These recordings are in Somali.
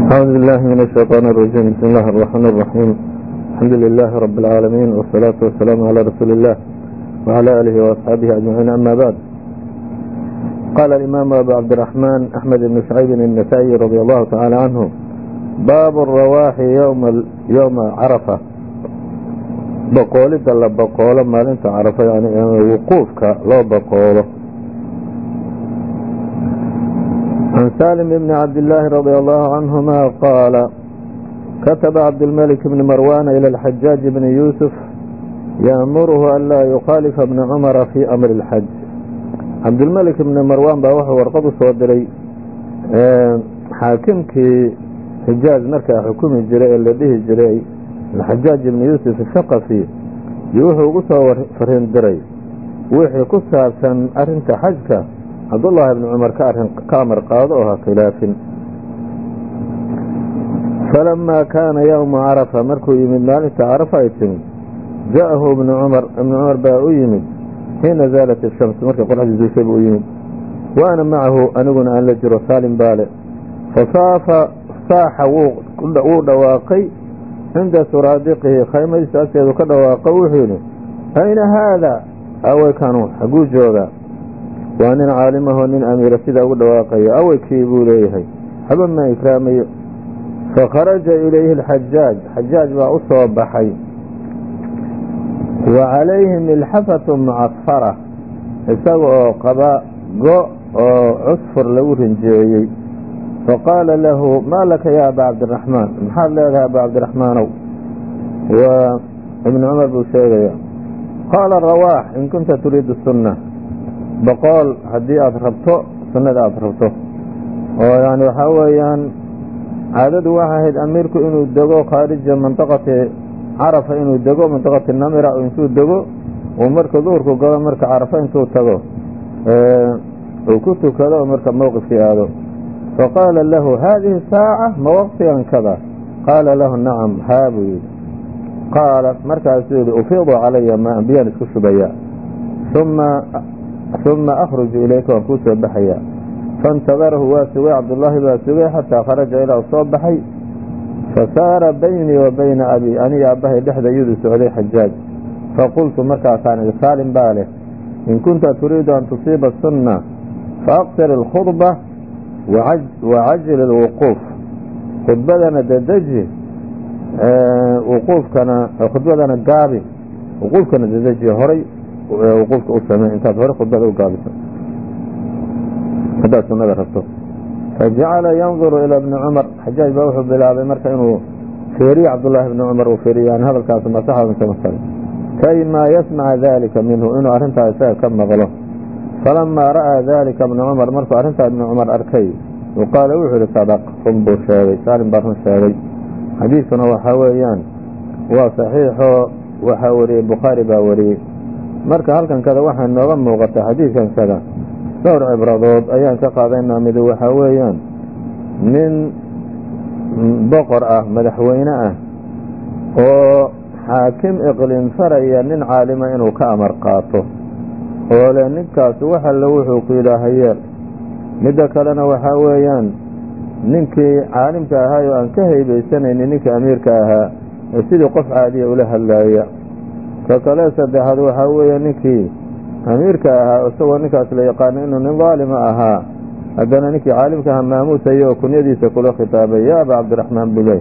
أعوذ بالله من الشيطان الرجيم. بسم الله الرحمن الرحيم. الحمد لله رب العالمين، والصلاة والسلام على رسول الله وعلى آله وأصحابه أجمعين. أما بعد، قال الإمام أبو عبد الرحمن أحمد بن شعيب النسائي رضي الله تعالى عنه: باب الرواح يوم عرفة. بقولida la baqoolo maalinta carafa, yani wuquufka loo baqoolo. عن سالم بن عبد الله رضي الله عنهما قال: كتب عبد الملك بن مروان إلى الحجاج بن يوسف يأمره ألا يخالف ابن عمر في أمر الحج. عبد الملك بن مروان baa wuxuu warqad u soo diray xaakimkii xijaaj markaa xukumi jiray ee la dhihi jiray الحجاج بن يوسف الثقفي, iyo wuxuu ugu soo fariin diray wixii ku saabsan arinta xajka cabdullaahi ibni cumar ka amar qaado oo ha khilaafin. falamaa kaana yowma carafa, markuu yimid maalinta carafa ay timid, ja'ahu ibnu cumar baa u yimid xiina zaalat ishams, markay qoraxdii duushay buu u yimid, wa ana macahu, aniguna aan la jiro, saalim baale. fasaaxa wuu dhawaaqay cinda suraadiqihi, khaymadiisa agteedu ka dhawaaqa, wuxuu yidhi: ayna haada, awaykanu xaguu joogaa? waa nin caalimahoo nin amiira sidaa ugu dhawaaqaya, awaykii buu leeyahay, haba ma ikraamayo. fakharaja ilayhi alxajaaj, xajaaj baa u soo baxay, wa calayhi milxafatu mucafara, isaga oo qaba go oo cusfur lagu rinjeeyey. faqaala lahu: maa laka ya aba cabdiraxmaan, maxaad leedahay aba cabdiraxmaanow? waa ibnu cumar buu sheegaya. qaala: rawaax in kunta turiidu sunna, boqool haddii aad rabto sunnada aad rabto. oo yani waxaa weeyaan caadadu waxay ahayd amiirku inuu dego khaarija manطaqati carafa, inuu dego manطaqati namira, intuu dego uu marka duhurku galo, marka carafa intuu tago uu ku tukado oo marka mowqifkii aado. faqaala lahu: haadihi saaca ma waqtigan kada? qaala lahu: nacam, haa buu yidhi. qaala markaasuu yidhi: ufiidu calaya maa, biyaan isku shubaya, uma akhruju ilayka, waan kuu soo baxaya. faintadarahu, waa sugay, cabdullaahi baa sugay, xataa kharaja ilaa soo baxay. fasaara baynii wa bayna abi, aniga aabbahay dhexda iyadu socday xajaaj. faqultu, markaasaan idhi, saalim baa leh: in kunta turiidu an tusiiba sunna faaqsir alkhudba wacajil alwuquuf, khudbadana dadeji, khudbadana gaabi, wuquufkana dadeji, horay wuquufka u samey, intaad hore khudbada u gaabiso haddaad sunnada rabto. fajacala yanduru ila bni cumar, xajaaj baa wuxuu bilaabay marka inuu fiiriyo cabdullaahi bni cumar, uu fiiriyo yani hadalkaas masaxda mise masale, kay maa yasmaca dalika minhu, inuu arrintaa isaga ka maqlo. falamaa ra'aa dalika ibnu cumar, markuu arrintaa ibnu cumar arkay, qaala wuxuu yihi: sadaq, run buu sheegay, saalim baa run sheegay. xadiidkuna waxaa weeyaan waa saxiixoo waxaa wariyey bukhaari baa wariyey. marka halkan kada waxaa nooga muuqata xadiidkan kada dhowr cibradood ayaan ka qaadaynaa. mid waxaa weeyaan nin boqor ah, madaxweyne ah, oo xaakim iqlim faraya nin caalima inuu ka amar qaato, oo le ninkaas wax alle wuxuu ku yidhaaha yeel. midda kalena waxaa weeyaan ninkii caalimka ahaay oo aan ka haybaysanaynin ninkii amiirka ahaa, ee sidii qof caadiya ula hadlaaya. ka kale saddexaad waxaa weeya ninkii amiirka ahaa, isagoo ninkaas la yaqaano inuu nin daalima ahaa, haddana ninkii caalimka ahaa maamuusaya oo kunyadiisa kula khitaabay: ya aba cabdiraxmaan buley.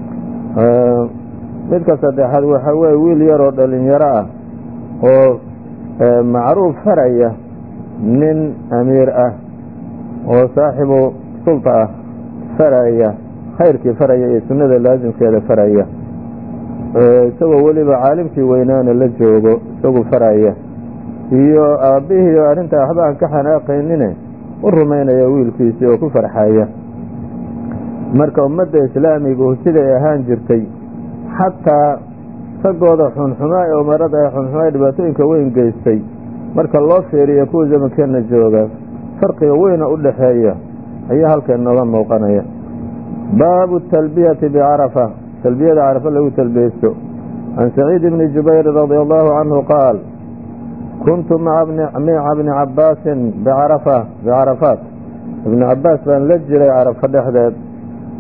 midka saddexaad waxaa weeye wiil yar oo dhalinyaro ah oo macruuf faraya nin amiir ah oo saaxibu sulta ah, faraya khayrkii faraya iyo sunnada laasimkeeda faraya, isagoo weliba caalimkii weynaana la joogo isagu faraya, iyo aabbihii oo arrintaa waxba aan ka xanaaqaynine u rumaynaya wiilkiisii oo ku farxaya. marka ummadda islaamigu siday ahaan jirtay, xataa ragooda xunxumaa ee umarada ee xunxumaa dhibaatooyinka weyn geystay, marka loo fiiriyo kuwa zamankeenna jooga, farqiga weyna u dhaxeeya ayaa halkan nooga muuqanaya. baabu talbiyati bicarafa, talbiyada carafa lagu talbiyeysto. can saciid bni jubayr radi allahu canhu qaal: kuntu maca bni cabaasin bicarafaat, ibni cabaas baan la jiray carafa dhexdeed.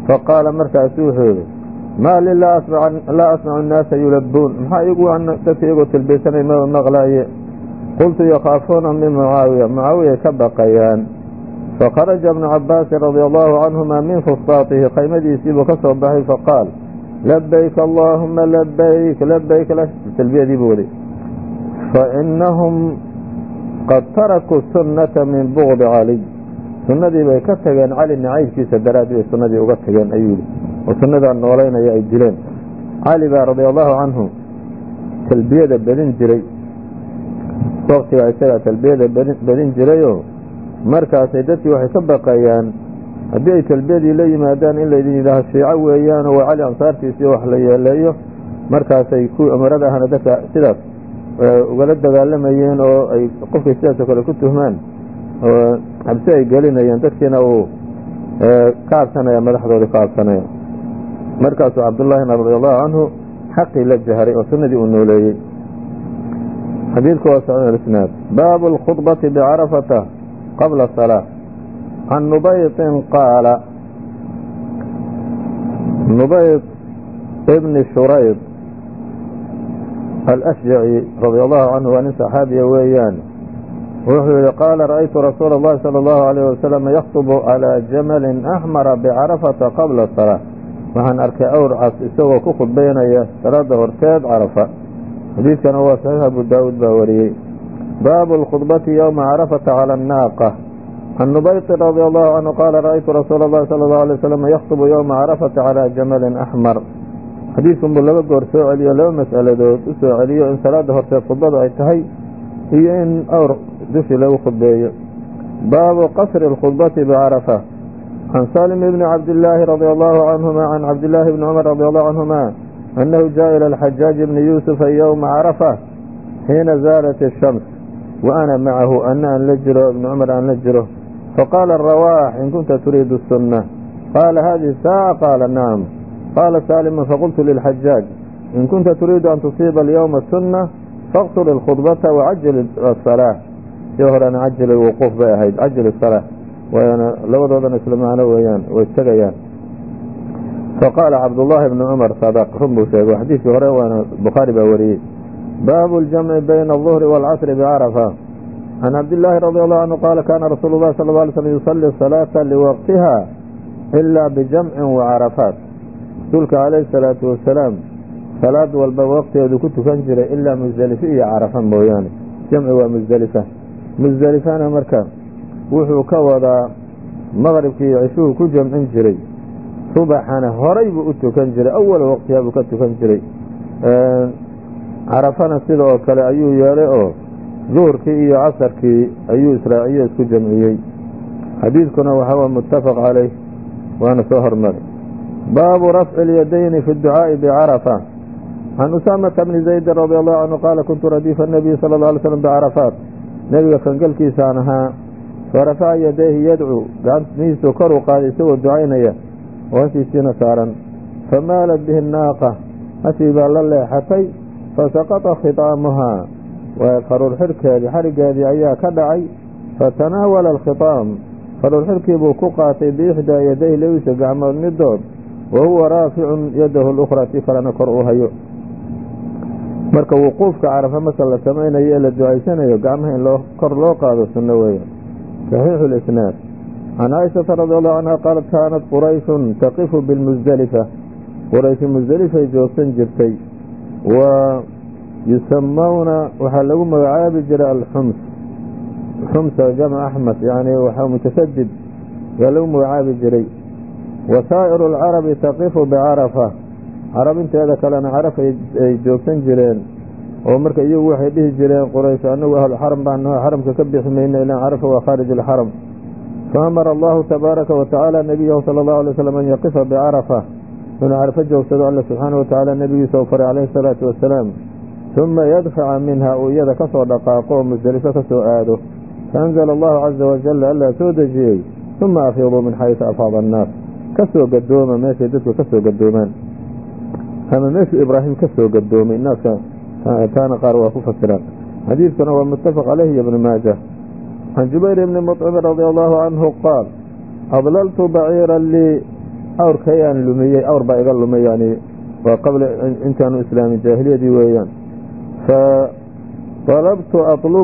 faqaala markaasu wuxuu yihi maa li laa asmacu الnaasa yulabuun maxaa igu dadka iyagoo talbeysanay maba maqlaaye qultu yakaafuuna min mucaawiya ka baqayaan fakharaja ibnu cabaasin radia allahu canhuma min fustaatihi qaymadiisiibuu ka soo baxay faqaal labayk allaahuma labayk labayk talbiyadii buu waday fainahum qad tarakuu sunnata min bugdi caliy sunnadii bay ka tageen cali nacaybkiisa daraadii bay sunnadii uga tageen ayuu yihi oo sunnadaa noolaynaya ay dileen cali baa radia allahu canhu talbiyada bedin jiray waktigaa isagaa talbiyada bedin jirayoo markaasay dadkii waxay ka baqayaan haddii ay talbiyadii la yimaadaan in laydin yidhaaho shiico weeyaan oo waa cali ansaartiisii wax la yeeleeyo markaasay kuwii umarada ahna dadka sidaas ugala dagaalamayeen oo ay qofkay sidaasoo kale ku tuhmaan oo cabsi ay gelinayeen dadkiina uu ka cabsanaya madaxdoodii ka cabsanaya markaasuu cabdullaahina radia allahu canhu xaqii la jaharay oo sunnadii uu nooleeyey xadiidku waa saxiix isnaad baabu alkhudbati bicarafata qabla salaa can nubaytin qaala nubayt ibni shurayd alashjaci radia allahu canhu waa nin saxaabiya weeyaan wuxuu yihi qaala ra'aytu rasuula اllahi salى اllahu alayh wasalam yakطbu calىa jamalin axmara bicarafata qabla salaa waxaan arkay awr cas isagoo ku khudbaynaya salaada horteed carafa xadiidkana waa saxiix abu daawuud baa wariyey baabu اlkhudbati ywma carafata calى الnaaqa can nubaytin radia allahu canhu qaala ra'aytu rasuula اllahi salى اllahu alay wasalam yakطbu ywma carafata calىa jamalin axmar xadiidkan buu laba goor soo celiyo laba mas'aladood u soo celiyo in salaada horteed khudbadu ay tahay iyo in awr dushii lagu khudbeeyo baabu qasri اlkhudbati bicarafa can salim bni cabdillaahi radia allahu canhuma can cabdillaahi bni cumar radia allahu canhuma annahu jaa ila alxajaaji bni yuusufa yowma carafa xiina zaalat الshams wa ana macahu ana aan la jiro ibni cumar aan la jiro faqaala rawaax in kunta turiidu الsunna qaala hadihi saaca qaala nacam qaala saalimu faqultu lilxajaaj in kunta turiidu an tusiiba alyowma sunna faqtur اlkhudbata wacajil asalaa si horena cajil wuquuf bay ahayd cajil salaa waana labadoodana isla macno weeyaan way tegayaan faqaala cabdullaahi bni cumar sadaq run buu sheegay xadiidkii hore waana bukhaari baa wariyey baabu اljamci bayna الظuhri wاlcasri bicarafa can cabdillaahi radi allahu canhu qaala kaana rasuulu llahi sala ه alay slm yusalli salaata liwaqtiha ilaa bijamcin wacarafaat rasuulka calayhi salaatu wasalaam salaad walba waqtigeedu ku tukan jiray ilaa musdelife iyo carafa mooyaane jamci waa musdelifa musdelifana marka wuxuu ka wadaa maqribkii iyo cishuhu ku jamcin jiray subaxana horay buu u tukan jiray awal waqtiha buu ka tukan jiray carafana sida oo kale ayuu yeelay oo duhurkii iyo casarkii ayuu israaciyo isku jamciyey xadiidkuna waxaa muttafaq calayh waana soo hormaray baabu rafci اlyadayni fi اducaaءi bicarafa can usaamata bni zaydin radi allahu canhu qaala kuntu radiifa الnabiyi salى اlه alay slm bicarafaat nebiga kangalkiisaan ahaa farafaca yadayhi yadcuu gacmihiisuu kor u qaaday isagoo ducaynaya oo hashiisiina saaran famaalat bihi الnaaqa hashii baa la leexatay fasaqطa khitaamuhaa faruur xirhkeedii xarigeedii ayaa ka dhacay fatanaawala alkhitaam faruur xirkii buu ku qaatay biixdaa yadayhi labadiisa gacmood midood wa huwa raaficun yadahu اlukhraa si kalena kor uu hayo marka wuquufka carafa marka la samaynayo ee la ducaysanayo gacmaha in kor loo qaado sunno weeya saxiixu اlisnaad can caaishata radi allahu canha qaalat kaanat qurayshun taqifu bilmusdelifa qurayshi musdelifay joogsan jirtay wa yusamawna waxaa lagu magacaabi jiray alxums xumsa jamc axmas yani waxaa mutasadid yaa lagu magacaabi jiray wasaa'iru اlcarabi taqifu bicarafa carab inteeda kalena caraf ay joogsan jireen oo marka iyagu waxay dhihi jireen quraysh anagu ahlu xaram baan naho xaramka ka bixi mayna ilaan carafa waa khaarij اlxaram faamara allahu tabaaraka watacaala nabiyahu sala اllahu alay slam an yaqifa bicarafa inuu carafo joogsado alla subxaana watacaala nebigiisa u faray calayhi الsalaatu wasalaam uma yadfaca minha uu iyada ka soo dhaqaaqo oo musdelifo ka soo aado faanzala allahu caza wajala allaa soo dejiyey uma afiiduu min xaysu afaada annaas ka soo gadooma meeshay dadku ka soo gadoomaan ama meeshuu ibraahim ka soo gadoomay naaska taana qaar waa ku fasiraan xadiidkuna waa muttafaq caleyhi iyo ibnu maaja can jubayr ibni muطcimin radia allahu canhu qaal adlaltu baciiran lii awrkayaan lumiyey awr baa iga lumay yani waa qabla intaanu islaamin jaahiliyadii weeyaan فذهبت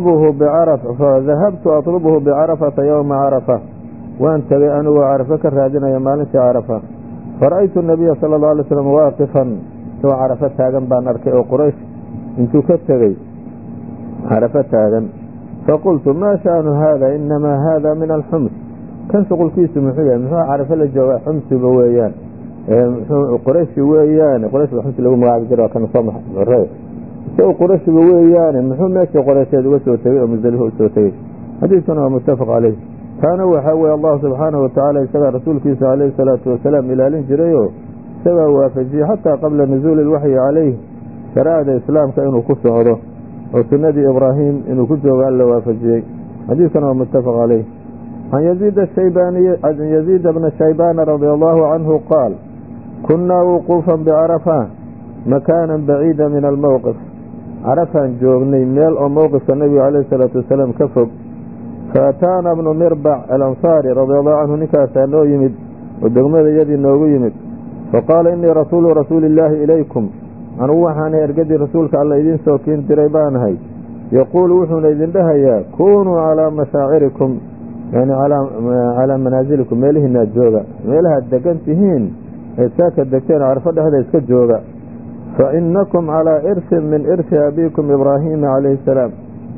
أطلبه بعرفة يوم عرفة وأن تبي أنه عرفة كرادنا يمالك عرفة فرأيت النبي صلى الله عليه وسلم واقفا سوى عرفة هذا بان أركي وقريش انتو كتبي عرفة هذا فقلت ما شأن هذا إنما هذا من الحمص كان سقل كيس محيا عرفة للجواء حمص بويان قريش ويان قريش الحمص اللي هو مقاعد جرى كان صمح الرئيس سو قريش ويان محمد ماشي قريش وسوتي ومزدلفه وسوتي حديثنا متفق عليه كان وحوي الله سبحانه وتعالى سبع رسول كيس عليه الصلاة والسلام إلى الانجريو سبع وافجي حتى قبل نزول الوحي عليه شرائع الإسلام كأنه كسعره وسنة إبراهيم إنه كسعه قال له وافجي حديثنا متفق عليه عن يزيد بن الشيبان رضي الله عنه قال كنا وقوفا بعرفة مكانا بعيدا من الموقف عرفا جوغني ميل أو موقف النبي عليه الصلاة والسلام كفب فأتانا ابن مربع الأنصاري رضي الله عنه نكاسا نو يمد ودقمد يدي نو يمد فقال إني رسول الله إليكم أنا وحاني أرقدي رسولك على إذن سوكين تريبان هاي يقول وحونا إذن دهيا كونوا على مشاعركم يعني على منازلكم ميلهن الجوغة ميلها الدقنتهين ساك الدكتين عرفت هذا يسكت جوغة فإنكم على إرث من إرث أبيكم إبراهيم عليه السلام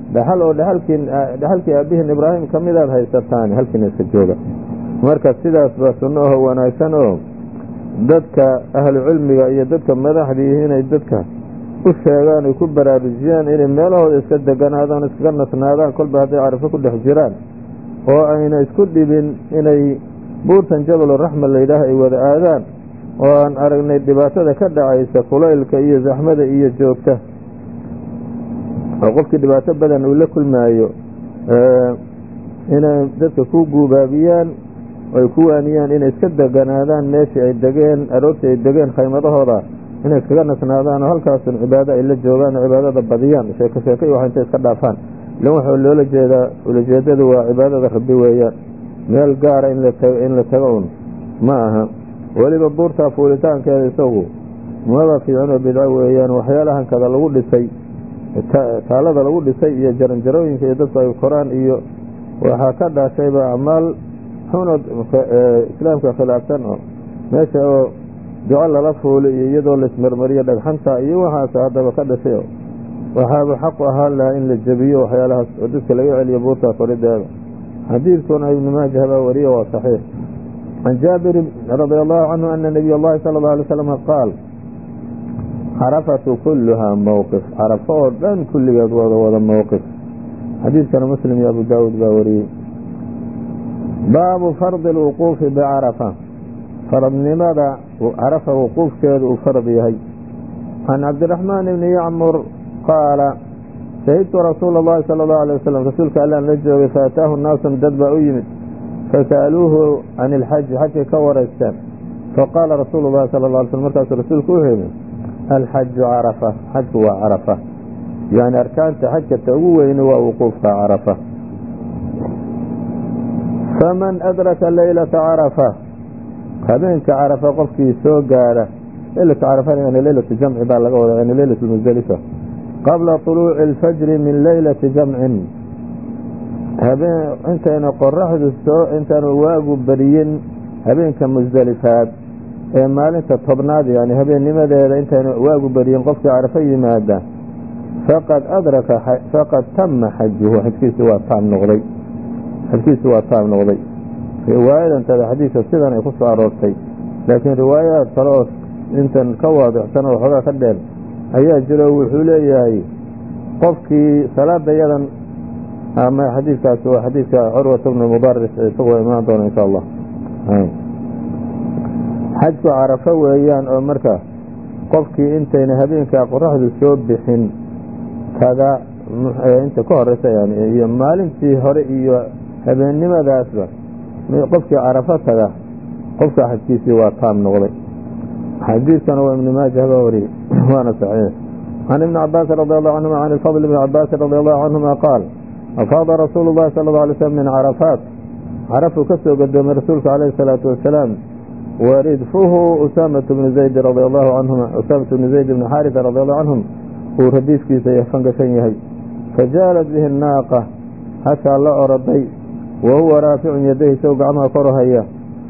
دحلك أبيهن إبراهيم كمدان هاي ستاني هلكن يسكت جوغة مركز سيداس بسنوه ونايسانوه dadka ahlu cilmiga iyo dadka madaxdiina dadka u sheegaan ay ku baraarujiyaan inay meelahooda iska deganaadaan iska nasnaadaan kolba haday carafo ku dhex jiraan oo ayna isku dhibin inay buurtan jabal rahma leeyahay ay wada aadaan oo aan aragnay dhibaatada ka dhacaysa kulaylka iyo zaxmada iyo joogta oo qofkii dhibaato badan uu la kulmaayo inay dadka ku guubaabiyaan ay ku waaniyaan inay iska deganaadaan meeshii ay degeen aroortii ay degeen khaymadahooda inay iskaga nasnaadaan oo halkaasun cibaado ay la joogaan oo cibaadada badiyaan sheeko iyo waxa intay iska dhaafaan ilan waxaa loola jeedaa ulajeedadu waa cibaadada rabbi weeyaan meel gaara in la tago un ma aha weliba buurtaa fuulitaankeeda isagu maba fiican oo bidco weeyaan waxyaalahan kada lagu dhisay taalada lagu dhisay iyo jaranjarooyinka iyo dadku ay koraan iyo waxaa ka dhashayba acmaal islaamka khilaafsan oo meesha oo duco lala fuuli iyo iyadoo laismarmariyo dhagxanta iyo waxaas haddaba ka dhashay waxaaba xaqu ahaan lahaa in la jebiyo waxyaalahaas oo dadka laga celiyo buurtaa korideeda xadiidkuna ibnu maajah baa wariye waa saxiix can jaabir radi allahu canhu ana nabiy allahi sala allahu alay slam qaal carafatu kulluhaa mowqif carafo oo dhan kulligeed wada mowqif xadiidkana muslim iyo abu daawuud baa wariyey baabu fardi alwuquufi bicarafa faradnimada carafa wuquufkeedu uu farad yahay can cabdiraxmaan ibni yacmur qaala shahidtu rasuula allahi sala allahu alay wasalam rasuulka allaan la joogay faataahu naasun dad baa u yimid fasa'aluuhu can ilxaji xajkay ka wareysteen faqaala rasuulu llahi sala alla alay slm markaasuu rasuulku u hemi alxaju carafa xajku waa carafa yani arkaanta xajka ta ugu weyni waa wuquufka carafa faman adraka laylata carafa habeenka carafa qofkii soo gaara leylata carafa yani leylatu jamci baa laga wada yani leylatu musdalifa qabla طuluuci اlfajri min leylati jamcin habeen intayna qoraxdu intaanu waagu beriyin habeenka musdalifaad ee maalinta tobnaad yani habeennimadeeda intayna waagu beriyin qofkii carafa yimaada faqad tama xajuhu xajkiisi waa taam noqday riwaayadantada xadiidka sidan ay ku soo aroortay laakiin riwaayaad kale oo intan ka waadixsan oo waxoogaa ka dheer ayaa jiro wuxuu leeyahay qofkii salaada yadan ama xadiidkaasi waa xadiidka curwata bnu mudaris isagoo imaan doona insha allah xajku carafo weeyaan oo marka qofkii intayna habeenkaa qoraxdu soo bixin kada inta ka horeysa yani iyo maalintii hore iyo habeennimadaasba qofkii carafo taga qofka xajkiisii waa taam noqday xadiidkana waa ibnu maajah baa wariyey waana saxiix can ibni cabaasin radi allahu canhuma can ilfadl ibni cabaasin radi allahu canhuma qaal afaada rasuulu llahi sala allau alay slm min carafaat carafuu ka soo gadoomay rasuulka calayhi salaatu wasalaam waridfuhu usaamatu bnu zayd radia allahu canhuma usaamatu bnu zayd bni xaarisa radi allahu canhum uu radiifkiisa fangashan yahay fajaalat bihi naaqa hashaa la oroday wa huwa raaficun yadayhi isago gacmaha korhaya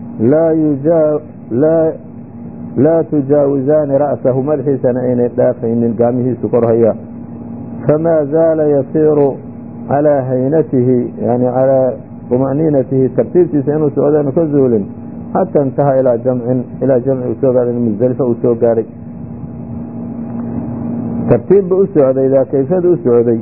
laa tujaawizaani ra'sahu madaxiisana aynay dhaafaynin gacmihiisu korhaya famaa zaala yasiiru calaa haynatihi yani calaa طuma'niinatihi tartiibtiisa inuu socdaanu ka zuulin xataa intaha ilaa jamci uu soo gaahay musdelifa uu soo gaadhay tartiibba u socday daa kayfada u socday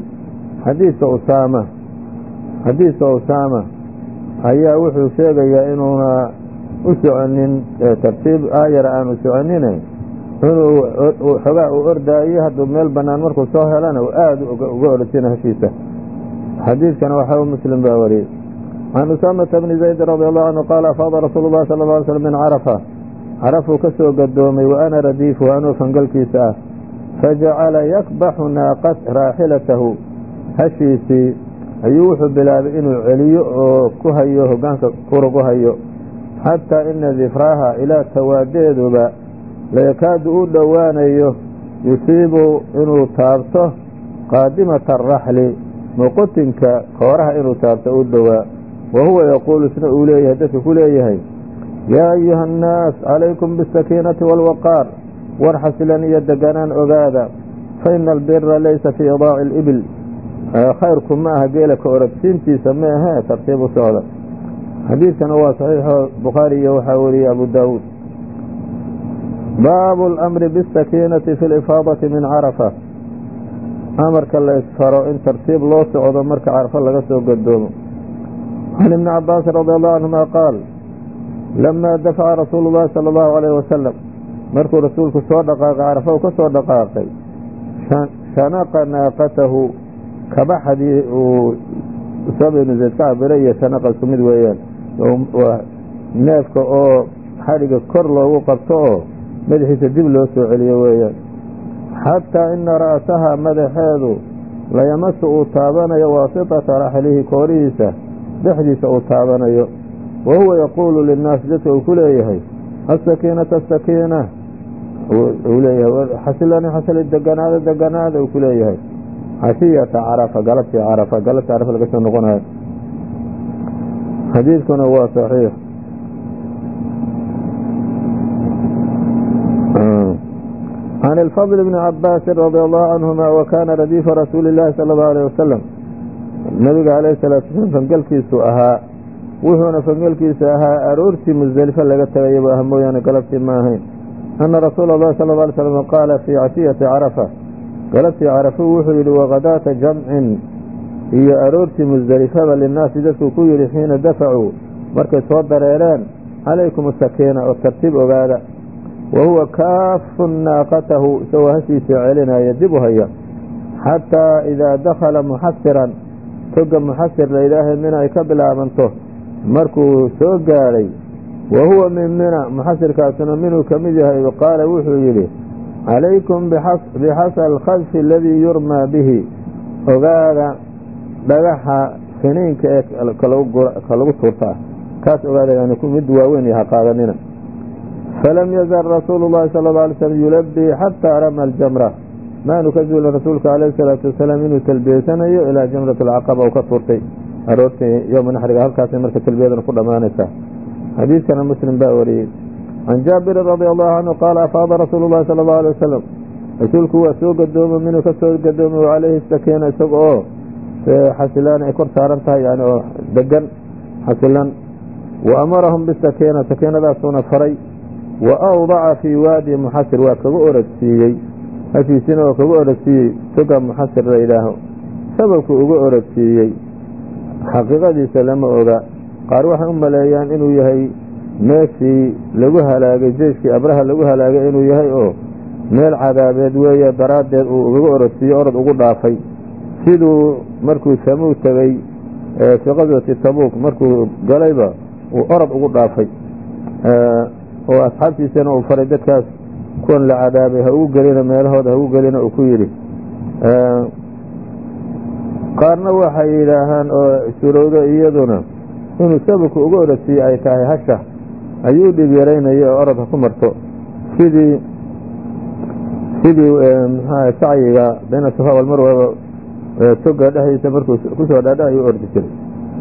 xadiiska usaama ayaa wuxuu sheegayaa inuuna u soconin tartiib aayara aanu soconine inuu xogaa u ordaayo hadduu meel banaan markuu soo helana aada uga ordsina hashiisa xadiidkana waxaa muslim baa wariyey can usaamata bni zayd radi allahu canhu qaala afaada rasuulu llahi sala lla alay slam min carafa carafuu ka soo gadoomay wa ana radiifuhu anuu fangalkiisa ah fajacala yakbaxu raaxilatahu hashiisii ayuu wuxuu bilaabay inuu celiyo oo ku hayo hogaanka kurug u hayo xataa ina difraaha ilaa tawaadeeduba layakaadu u dhowaanayo yusiibu inuu taabto qaadimata araxli muqutinka kooraha inuu taabto u dhowaa wa huwa yaquulu isna uu leeyahay dadka ku leeyahay yaa ayuha annaas calaykum biاsakiinati wاlwaqaar war xasilan iyo deganaan ogaada faina albira laysa fii idaaci اlibil khayrku ma aha geela ka oradsiintiisa ma ahee tartiib u socda xadiidkana waa saxiixo bukhaari iyo waxaa wariyey abu daawuud baabu اlamri biاsakiinati fi lifaadati min carafa amarka la isfaro in tartiib loo socdo marka carafo laga soo gadoomo can ibni cabaasin radi allahu canhuma qaal lamaa dafaca rasuulu llahi sala allahu alayh wasalam markuu rasuulku soo dhaqaaqay carafo ka soo dhaqaaqay shanaqa naaqatahu kabaxdii uu usaama ibnu zayd ka cabiray iyo shanaqa isku mid weeyaan waa neefka oo xadhiga kor loogu qabto oo madaxiisa dib loo soo celiyo weeyaan xataa ina ra'saha madaxeedu layamasu uu taabanayo waasitata raxlihi koorihiisa dhexdiisa uu taabanayo wa huwa yaquulu linnaasi dadka uu ku leeyahay asakiinata asakiina uu leeyahay xasili deganaada uu ku leeyahay cashiyata carafa galabtii carafa laga soo noqonayo xadiidkuna waa saxiix can الfضل بn cabاasi radي allahu canهuma wakana radiifa rasuuli الlahi salى الlahu alيه wasalam nabiga alayh الsalatu wasalaam fangelkiisu ahaa wuxuuna fangelkiisa ahaa aroortii musdelife laga tagayaba ah mooyaane galabtii ma ahayn ana rasuula اllahi salى اله alay slam qaala fii cashiyati carafa galabtii carafu wuxuu yidhi wakadaata jamcin iyo aroortii musdelifada linaasi dadkuu ku yidhi xiina dafacuu markay soo dareereen calaykum asakiina oo tartiib ogaada wa huwa kaafun naaqatahu isagoo hashiisa celinaya dib u haya xataa idaa dakhala muxasiran toga muxasir laydhaahay mina ay ka bilaabanto markuu soo gaadhay wa huwa min mina muxasirkaasuna minuu ka mid yahay qaala wuxuu yidhi calaykum bixasa alkhadfi aladii yurmaa bihi ogaada dhagaxa finiinka ee ka lagu tuurtaa kaas ogaada yani mid waaweyn yaha qaadanina falam yazal rasuulu llahi sala اla alay slm yulabii xataa rama aljamra maanu ka zuulin rasuulka alayh salaatu wasalaam inuu talbiyeysanayo ilaa jamrat alcaqaba uu ka tuurtay aroortii yowma naxriga halkaasay marka talbiyadana ku dhammaanaysaa xadiidkana muslim baa wariyey can jaabirin radi allahu canhu qaala afaada rasuulu llahi sala allahu alay wasalam rasuulku waa soo gadoomo minuu ka soo gadoomo calayhi sakiina isaga oo xasilaan ay kor saaran tahay yani oo degan xasilan wa amarahum bisakiina sakiinadaasuuna faray wa awdaca fii waadi muxasir waa kaga orodsiiyey hashiisina oo kaga orodsiiyey toga muxasir la yidhaaho sababku uga orodsiiyey xaqiiqadiisa lama oga qaar waxay u maleeyaan inuu yahay meeshii lagu halaagay jeyshkii abraha lagu halaagay inuu yahay oo meel cadaabeed weeye daraaddeed uu ugaga orodsiiyo orod ugu dhaafay siduu markuu samuu tegey fii qaswati tabuuk markuu galayba uu orod ugu dhaafay oo asxaabtiisana uu faray dadkaas kuwan la cadaabay ha ugu gelina meelahooda ha ugu gelina uu ku yidhi qaarna waxay yidhaahaan oo surowdo iyaduna inuu sababku uga orodsiiyey ay tahay hasha ayuu dhib yaraynayay oo orodka ku marto sidii sacyiga bayna safa walmarwa toga dhexdiisa markuu kusoo dhaadha ayuu ordi jiray.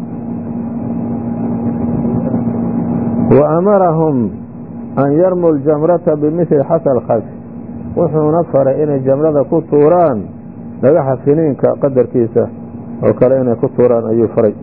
wa amarahum an yarmuu ljamrata bimili xasa alkhas, wuxuuna faray inay jamrada ku tuuraan dhagaxa finiinka qadarkiisa oo kale inay ku tuuraan ayuu faray.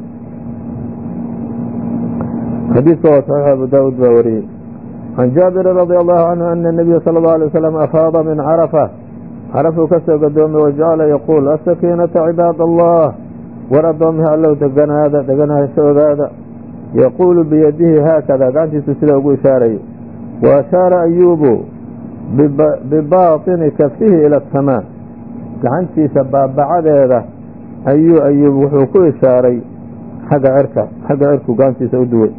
xadiidka waa saxiix abu daawud baa wariyey. can jaabiri radi allahu canhu ana الnabiya salى اlه alيه waslm afaada min carafa, carafuu ka soo gadoomay wajacala yaquul asakiinata cibaad allah, war addoomihi allow deganaansho ogaada. yaquulu biyadihi haakada, gacantiisu sida ugu ishaarayay. wa ashaara ayubu bibaطini kafihi ilى الsamaa, gacantiisa baabacadeeda ayuu ayuub wuxuu ku ishaaray xagga cirku gacantiisa u duway.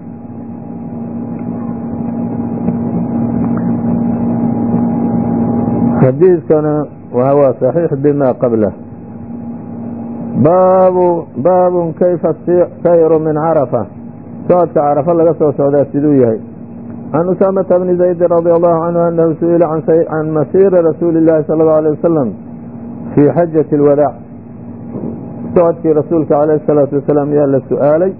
xadiidkana waa صaxiix bima qablah. baabun kayfa sayru min carafa, socodka carafa laga soo socdaa siduu yahay. can usaamata bni zayd radi allahu canhu anahu su-ila can masiiri rasuuli اllahi salى اlه alيه wasalam fii xajaةi اlwadaac, socodkii rasuulka alayh الsalaatu wasalaam yaa la su-aalay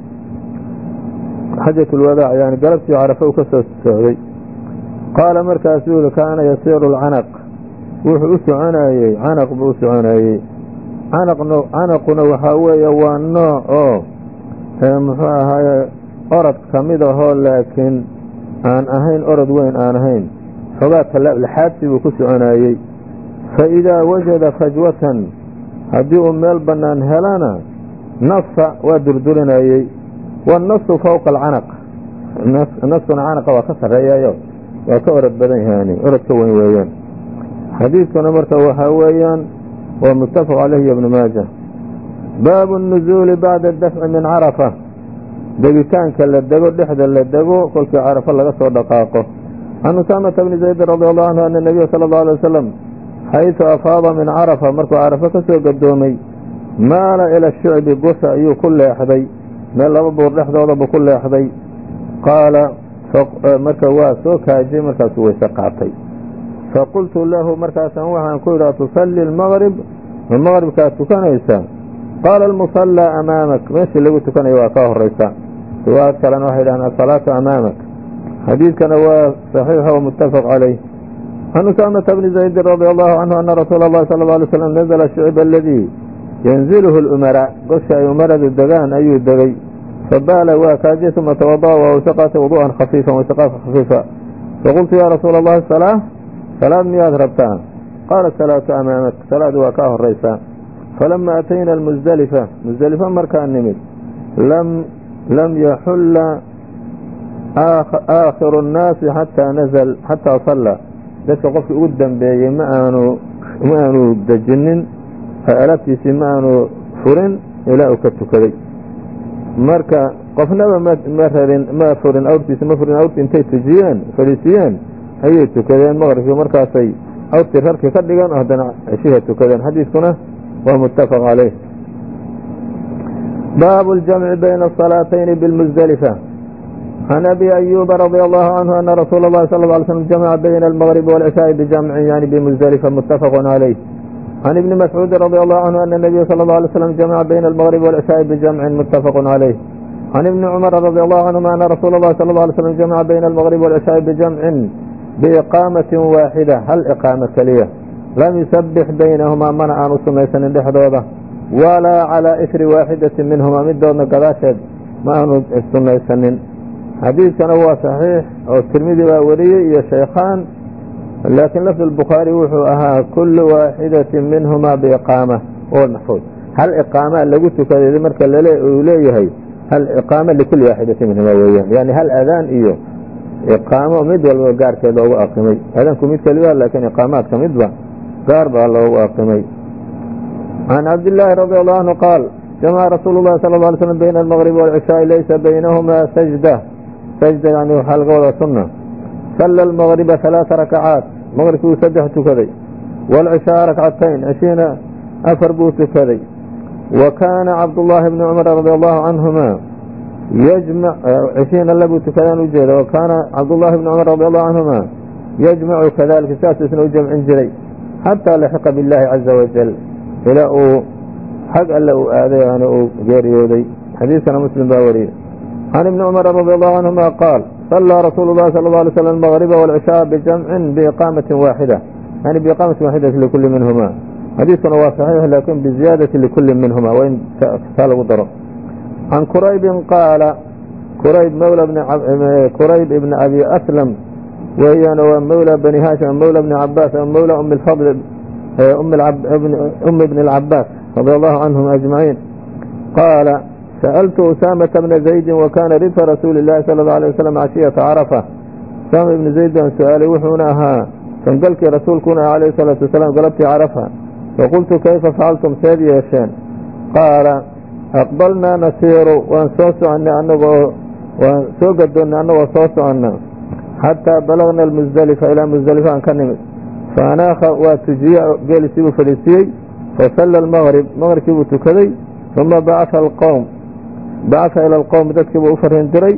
xajaة اlwadaac, yani galabtii carafa uu ka soo socday. qaala markaasuu yihi kaana yasiiru اlcanaq, wuxuu u soconayey canaq buu u soconayey. canaquna waxaa weeye waa nooc oo muxuu ahaaye orod ka mid ahoo laakiin aan ahayn orod weyn aan ahayn, xogaa laxaadsi buu ku soconayey. faidaa wajada fajwatan, haddii uu meel bannaan helana nasa waa durdurinayey. waannasu fowqa alcanaq, naskuna canaqa waa ka sarreeyayo waa ka orod badan yahaani, orod ka weyn weeyaan. xadiidkuna marka waxaa weeyaan waa muttafaq caleyhi ibnu maaja. baabu الnuzuuli bacda adafci min carafa, degitaanka la dego dhexda la dego kolkii carafa laga soo dhaqaaqo. can usaamata bni zayd radi allahu canhu ana nabiya sala اllahu alay wasalam xayثu afaada min carafa, markuu carafa ka soo gadoomay, maala ila shicbi, gusha ayuu ku leexday, meel laba buur dhexdoodaba ku leexday. qaala marka waa soo kaajay, markaasuu weyse qaatay. faqultu lahu, markaasaan waxaan ku yidhi atusalli اlmaqrib, ma maqribkaad tukanaysaa? qaala almusallaa amaamak, meeshii lagu tukanayo waa kaa horeysa. riwaayad kalena waxay dhahaan asalaatu amaamak. xadiidkana waa صaxiix o muttafaq calayh. can usaamata bni zaydin radi allahu canhu ana rasuula اllahi salى اله alay slam nazla shicb aladii yanzilhu اlumaraa, gosha ay umaradu degaan ayuu degay. fabaala waa kaajay, uma tawada'a waa wayse qaatay wudu'an khafiifan, wayseqaadka khafiifa. faqultu ya rasuula اllahi salaad miyaad rabtaa? qaala salaatu amaamak, salaadu waa kaa horeysaa. falama atayna almusdelifa, musdelifa markaan nimid, lam yaxulla aakhiru الnaasi xataa salla, dadka qofkii ugu dambeeyey ma aanu dejinin, alaabtiisii ma aanu furin ilaa uu ka tukaday. marka qofnaba ma furin awrtiisi, awrtii intay fadhiisiyeen ayay tukadeen maqribkii, markaasay awrtii rarkii ka dhigan oo haddana ceshiha tukadeen. xadiidkuna waa muttafaq caleyh. baabu اljamci bayna الصalaatayni biاlmusdelifa. can abi ayuba radi allahu canhu ana rasuula اllahi sala اله alay slm jamaca bayna almagribi wاlcishaaءi bijamcin, yani bimusdelifa, muttafaq caleyh. can ibni mascuudi radi allahu canhu ana nabiya sala اlه alay slam jamaca bayna almagribi wاlcishaaءi bijamcin, muttafaq caleyh. can ibni cumara radi allahu canhuma ana rasuula اllahi sala اله alay slm jamaca bayna almagribi wاlcishaaءi bijamcin biiqaamatin waaxida, hal iqaamo keliya. lam yusabix baynahumaa, mana aanu sumaysanin dhexdooda. walaa calaa isri waaxidatin minhumaa, midoodna gadaasheed ma aanu sumaysanin. xadiidkana waa saxiix oo tirmidi baa wariyey iyo shaykhaan, laakiin lafd الbukhaari wuxuu ahaa kulu waaxidatin minhumaa biiqaama, oo maxfuud. hal iqaamaa lagu tukaday marka uu leeyahay hal iqaama likuli waaxidatin minhumaa weeyaan, yani hal adaan iyo iqaamo mid walba gaarkeed loogu aqimay. aadaanku mid keliya, laakiin iqaamaadka midba gaar baa loogu aqimay. can cabdillaahi radi allahu canhu qaal jamaca rasuulu اllahi sala اله alay slm bayna almagribi wاlcishaaءi laysa baynahumaa sajda yani waxaa laga wadaa sunna. salla almagriba 3 rakacaat, maqribkii 3 tukaday. wاlcishaaa rakcatayn, cishina 4 buu tukaday. wa kaana cabdullaahi bni cumar radi allahu canhuma يجمع 20 لبو تكدان وجيدا وكان عبد الله بن عمر رضي الله عنهما يجمع كذلك ساسسن وجمع جري حتى لحق بالله عز وجل إلى حق ألا آذي أنا غيريودي حديثنا مسلم باوري عن ابن عمر رضي الله عنهما قال صلى رسول الله صلى الله عليه وسلم المغرب والعشاء بجمع بإقامة واحدة يعني بإقامة واحدة لكل منهما حديثنا هو صحيح لكن بزيادة لكل منهما وإن سالوا ضرب عن كريب قال كريب كريب ابن أبي أسلم وهي مولى بني هاشم مولى ابن عباس مولى أم الفضل أم ابن العباس رضي الله عنهم أجمعين قال سألت أسامة بن زيد وكان ردف رسول الله صلى الله عليه وسلم عشية عرفة أسامة بن زيد سؤالي وحوناها فانقلك رسولكنا عليه الصلاة والسلام قلبت عرفة فقلت كيف فعلتم سيدي يا شان قال أقبلنا نسير ونسوس عنا ونسوقدنا أنه وصوص عنا حتى بلغنا المزدلفة إلى مزدلفة عن كنمت فأناخ وتجيع قال سيبو فلسي فصلى المغرب كيبو تكذي ثم بعث إلى القوم تكبوا أفرهم دري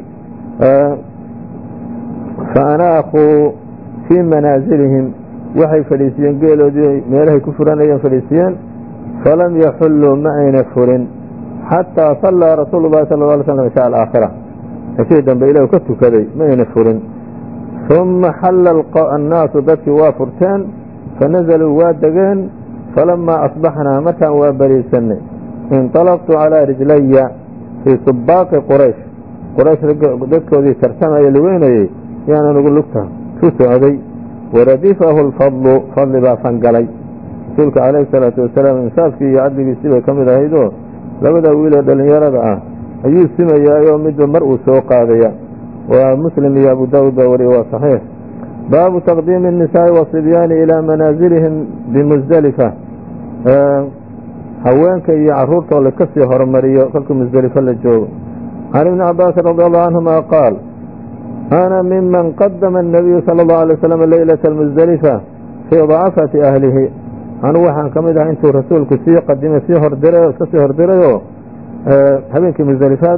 فأناخوا في منازلهم وحي فلسيين قالوا دي ميلهي كفران أيام فلسيين فلم يحلوا معي نفر حتى صلى رسول الله صلى الله عليه وسلم عشاء الآخرة أشيدا بإله كتو كذي معي نفر ثم حل الناس ذاتي وافرتان فنزلوا وادقين فلما أصبحنا متى وبريسن انطلقت على رجلي في سباق قريش ذاتك وذي ترسمة يلويني يعني نقول لكتها شوتوا هذي ورديفه الفضل فضل بافنقلي سلك عليه الصلاة والسلام انساف كي يعدي بسيبه كمذا هيدو لابد أولا دلنيارة أيو السمة يا يوم مد مرء سوقا ذي ومسلم يا أبو داود وروا صحيح باب تقديم النساء والصبيان إلى منازلهم بمزدلفة هوانك يعرورت ولكسي هرمرية فلكم مزدلفة للجو عن ابن عباس رضي الله عنهما قال أنا ممن قدم النبي صلى الله عليه وسلم ليلة المزدلفة في ضعفة أهله أنا وحن كمدها أنتو رسولك سي قدم سيهر دريو هبينك مزدلفات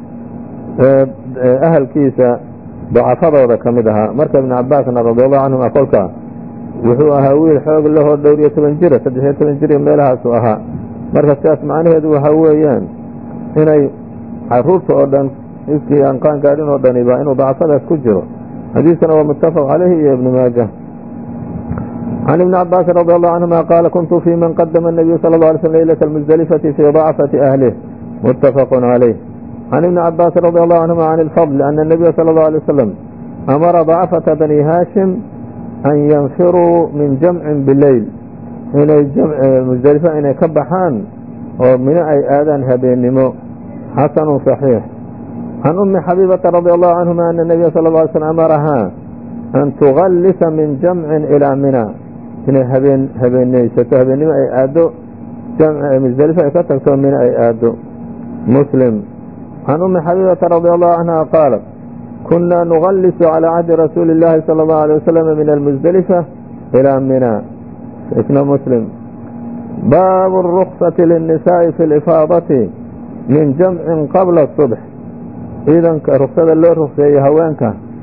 أهل كيسة ضعفة وذا كمدها مركب ابن عباس رضي الله عنهم أقولك وحو أهويل حوق له الدورية تبنجرة سدحية تبنجرة ميلها سوءها مركب سياس معنى هدو هويان هنا عرورت أردن إذكي أن كان قادين أردن إبا إنه ضعفة كجره حديثنا ومتفق عليه يا ابن ماجه عن ابن عباس رضي الله عنهما قال كنت في من قدم النبي صلى الله عليه وسلم ليلة المزدلفة في ضعفة أهله متفق عليه عن ابن عباس رضي الله عنهما عن الفضل أن النبي صلى الله عليه وسلم أمر ضعفة بني هاشم أن ينفروا من جمع بالليل هنا الجمع مزدلفة إن كبحان ومن أي آذان هبين نمو حسن صحيح عن أم حبيبة رضي الله عنهما أن النبي صلى الله عليه وسلم أمرها أن تغلس من جمع إلى منى هنا هبين نيسة هبين نمو أي آدو جمع مزدلفة كتبت من أي آدو مسلم عن أم حبيبة رضي الله عنها قالت كنا نغلس على عهد رسول الله صلى الله عليه وسلم من المزدلفة إلى منى اسمه مسلم باب الرخصة للنساء في الإفاضة من جمع قبل الصبح إذن رخصة اللي رخصة يهوانك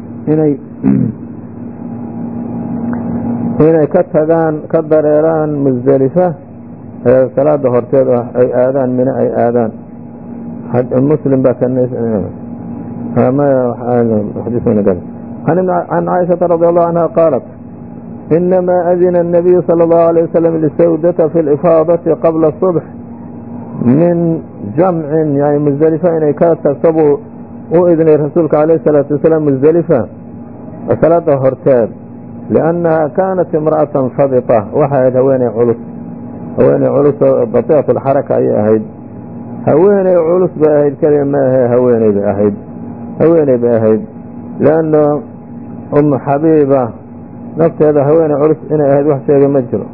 هنا كدريران مزدلفة ثلاث هرتين أي آذان من أي آذان المسلم بس ما حديثنا قال عن عائشة رضي الله عنها قالت إنما أذن النبي صلى الله عليه وسلم للسودة في الإفاضة قبل الصبح من جمع يعني مزدلفة إن كانت تكتبوا وإذن رسولك عليه الصلاة والسلام مزدلفة ثلاثة هرتين لأنها كانت امرأة صدقة وحيد هواني علوس بطيئة الحركة أي أهيد هواني علوس بأهيد كلمة هي هواني بأهيد لأنه أم حبيبة نفس هذا هواني علوس إنه أهيد واحد شيء مجره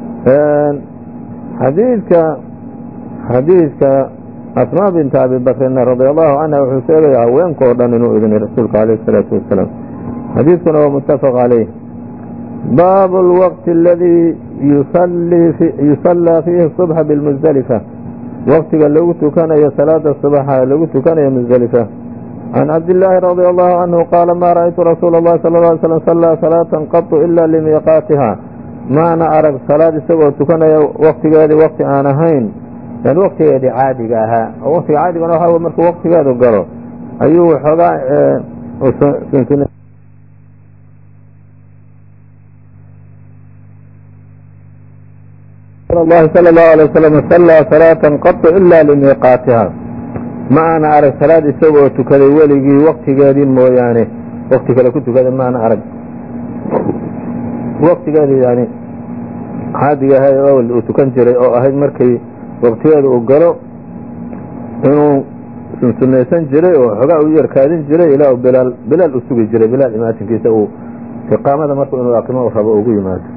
حديثك أسماء بنت أبي بكر رضي الله عنها وحسيبه هوان قردان إنه إذن رسولك عليه الصلاة والسلام حديثنا ومتفق عليه باب الوقت الذي يصلى فيه الصبح بالمزدلفة وقت لو كان يا صلاة الصباح لو كان يا مزدلفة عن عبد الله رضي الله عنه قال ما رأيت رسول الله صلى الله عليه وسلم صلى صلاة قط إلا لميقاتها maana arag salaad isagoo tukanaya waqtigeedii waqti aan ahayn yani waqtigeedii caadiga ahaa oo waqtiga caadigana waxa markuu waqtigeedu galo ayuu xoogaa الله صلى الله عليه وسلم صلى صلاة قط إلا لميقاتها ma ana arag salaad isagoo tukaday weligii waqtigeedii mooyaane waqti kale ku tukaday ma ana arag waqtigeedii yani caadiga ahay oo uu tukan jiray oo ahayd markii waqtigeedu uu galo inuu sunnaysan jiray oo xogaa u yarkaadin jiray ilaa uu bilaal u sugi jiray bilaal imaatinkiisa uu iqaamada markuu inuu aqimo rabo ugu yimaado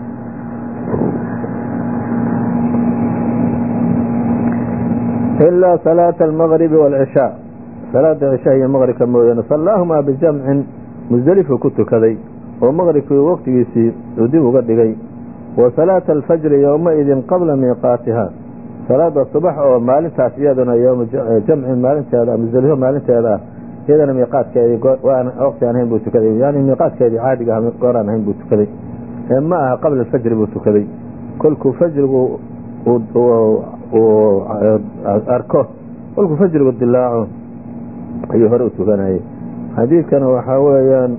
إلا صلاة المغرب والعشاء صلاة العشاء هي مغرب كمويان صلاهما بجمع مزدلفة كتكذي ومغرب في وقت يسي وديه قدقي وصلاة الفجر يومئذ قبل ميقاتها صلاة الصبح ومالنتها سيادنا يوم جمع مالنتها مزدلفة مالنتها إذا ميقات كذي وأنا وقت أنا هم بوتكذي يعني ميقات كذي عادي قران هم بوتكذي إما قبل الفجر بوتكذي كل فجر arko kolkuu fajrigu dilaaco ayuu hore u tukanayay xadiidkana waxaa weeyaan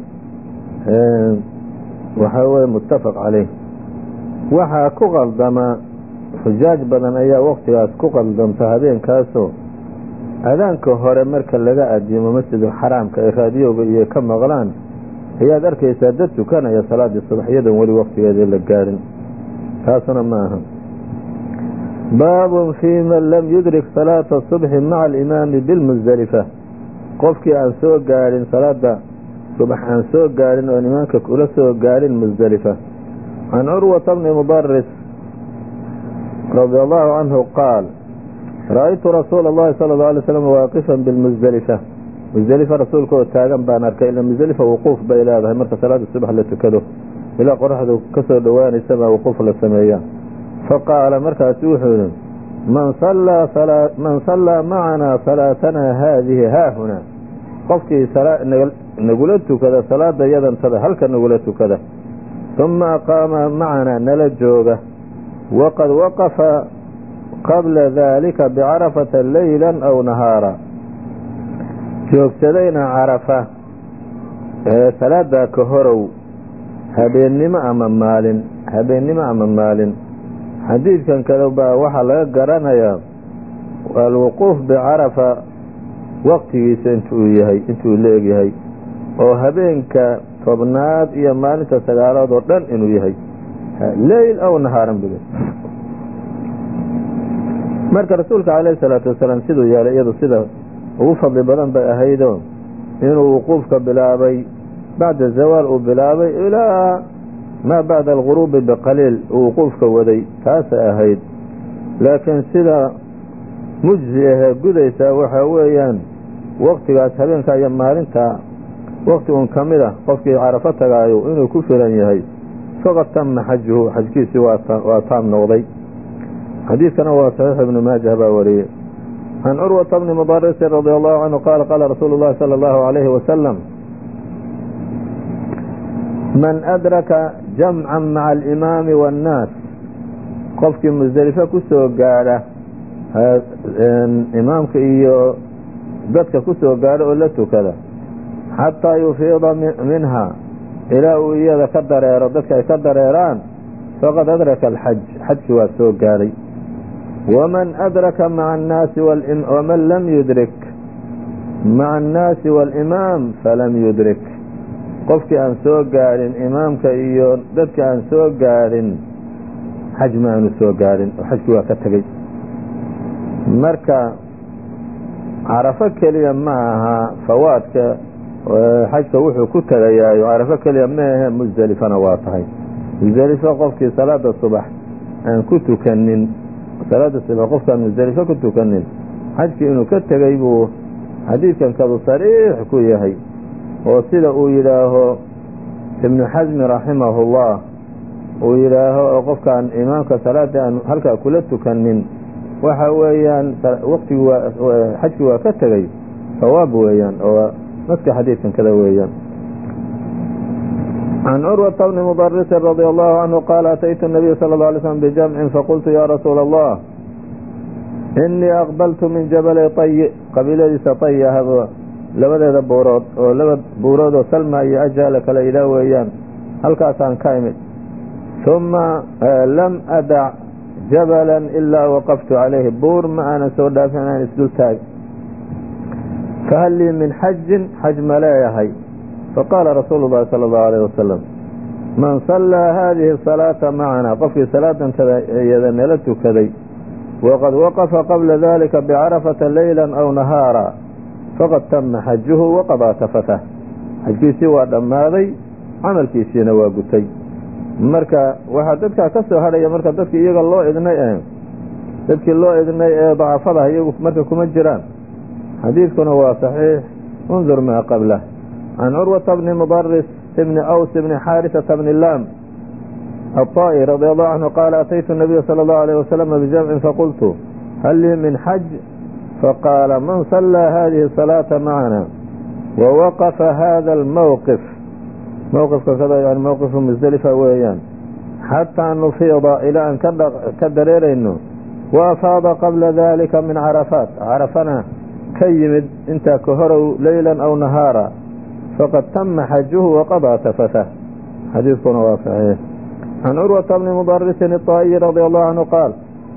muttafaq caleyh waxaa ku qaldama xujaaj badan ayaa waqtigaas ku qaldamta habeenkaasoo adaanka hore marka laga adimo masjidul xaraamka ay raadiyooga iyo ka maqlaan ayaad arkaysaa dad tukanaya salaadii subax iyadoon weli waqtigeedii la gaarin taasuna ma aha baab fي man lam yudrik salaaة الصبح maca alimaami bilmusdelifa qofkii aan soo gaarin salaada subax aan soo gaarin oon imaamka ula soo gaarin musdelifa can curwata bni mudaris radi allahu canhu qaal ra'aytu rasuula اllahi salى اله alay slam waaqifan bilmusdelifa musdelifa rasuulka oo taagan baan arkay ila musdelifa wuquuf bay leedahay marka salaada subax la tukado ilaa qoraxdu ka soo dhowaanaysa baa wuquuf la sameeya faqaala markaasu wuxuu yihi man sallaa macanaa salaatanaa haadihi haahunaa qofkii nagula tukada salaada yadantada halka nagula tukada uma aqaama macanaa nala jooga waqad waqafa qabla daalika bicarafata layla aw nahaara joogsadayna carafa salaadaa ka horow habeennimo ama maalin xadiidkan kale baa waxaa laga garanayaa alwuquuf bicarafa waqtigiisa intuu la egyahay oo habeenka tobnaad iyo maalinta sagaalaad oo dhan inuu yahay leyl aw nahaaran bile marka rasuulka calayhi salaatu wasalaam siduu yeelay iyadu sida ugu fadli badan bay ahaydoo inuu wuquufka bilaabay bacda zawaal uu bilaabay ilaa maa bacda alguruubi biqaliil uu wuquufka waday taasay ahayd laakiin sida mujzi ahee gudaysaa waxaa weeyaan waqtigaas habeenka iyo maalinta waqti un ka mid ah qofkii carafo tagaayo inuu ku filan yahay faqad tama xajuhu xajkiisii waa taam noqday xadiidkana waa saxiix ibnu maajah baa wariyey can curwata bni mudarisin radi allahu canhu qaala qaala rasuulu llahi sala allahu calayhi wasalam man adraka jamcan maca alimaami waannaas qofkii musdelifo ku soo gaadha imaamka iyo dadka ku soo gaadha oo la tukada xataa yufiida minha ilaa uu iyada ka dareero dadka ay ka dareeraan faqad adraka alxaj xajki waa soo gaadhay waman adraka maca annaasi waman lam yudrik maca annaasi waalimaam falam yudrik qofkii aan soo gaadhin imaamka iyo dadka aan soo gaadhin xaj ma aanu soo gaadhin oo xajkii waa ka tegey marka carafo keliya ma aha fawaadka xajka wuxuu ku tegayaayo carafo keliya maahe musdelifana waa tahay musdelifo qofkii salaada subax aan ku tukanin salaada subax qofkaan musdelifo ku tukanin xajkii inuu ka tegey buu xadiidkan kadu sariix ku yahay oo sida uu yidhaaho ibnu xasmi raximahullah uu yidhaaho oo qofkaan imaamka salaada aan halkaa kula tukanin waxa weeyaan waqtigii xajkii waa ka tegey sawaab weeyaan oo naska xadiidkan kada weeyaan. عن عروة بن مضرس رضي الله عنه قال أتيت النبي صلى الله عليه وسلم بجمع فقلت يا رسول الله إني أقبلت من جبل طي qabiiladiisa طي labadeeda buurood oo laba buurood oo salma iyo ajaala kale ilaa weeyaan halkaasaan ka imid ثuma lam adac jabala ilaa waqaftu calayhi buur ma aanan soo dhaafin aan isdul taag fahal lii min xajin xaj ma leeyahay faqaala rasuulu الlahi salى الlahu عalيه wasalam man صallىa hadihi الصalaaةa macana qofkii salaadantada iyada nala tukaday waqad waqafa qabla dalika bcarafata layla aw nahaara faqad tama xajuhu waqadaa tafatah xajkiisii waa dhammaaday camalkiisiina waa gutay. marka waxaa dadkaa ka soo hadhaya marka dadkii iyaga loo idnay dadkii loo idnay ee dacafadaha iyagu marka kuma jiraan. xadiidkuna waa صaxiix undur maa qablah. can curwata bni mudaris bni aws bni xaarisata bni lam الطائي رضي الله عنه قال أتيت النبي صلى الله عليه وسلم بجمع فقلت هل لي من حج فقال من صلى هذه الصلاة معنا ووقف هذا الموقف موقف كذا يعني موقف مزدلفة ويان حتى نفيض إلى أن كدريرينه وأفاض قبل ذلك من عرفات عرفنا كيمد انت كهروا ليلا أو نهارا فقد تم حجه وقضى تفته. حديثنا واقعي. عن عروة بن مضرس الطائي رضي الله عنه قال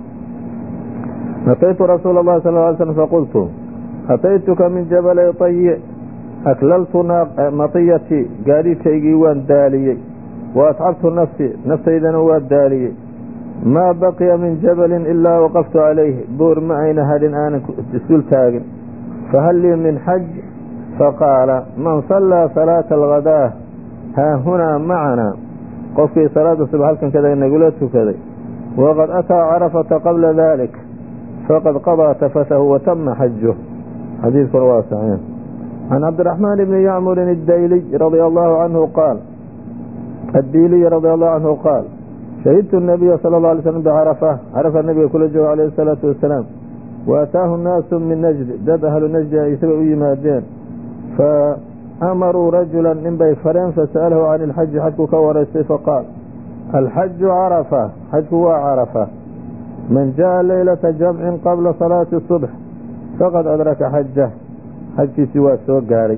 أتيت رسول الله صلى الله عليه وسلم فقلت أتيتك من جبل طي أكللت مطيتي قاريتي وان دالي وأتعبت نفسي إذن وان دالي ما بقي من جبل إلا وقفت عليه بور معين هل آن سلتاق فهل لي من حج فقال من صلى صلاة الغداء ها هنا معنا qofkii salaada subax halkan kada inagula tukaday waqad ataa carafata qabla dalik faqad qadaa tafatahu watama xajuh. xadiidkuna waa saxiix. can cabdiraxmaan bni yacmurin الdayliy radia allahu canhu qaal addiiliy radia allahu canhu qaal shahidtu الnabiya salى اlه alay slm bcarafa carafa nabiga kula jooga calayhi الsalaatu wasalaam waataahu naasu min najd dad ahlu najdi ay isaga u yimaadeen amaruu rajula nin bay fareen fasa'alahu can ilxaji xajku ka waraystay faqaal alxaju carafa xajku waa carafa man jaءa laylata jamcin qabla salaati الصubx faqad adraka xajah xajkiisii waa soo gaaray.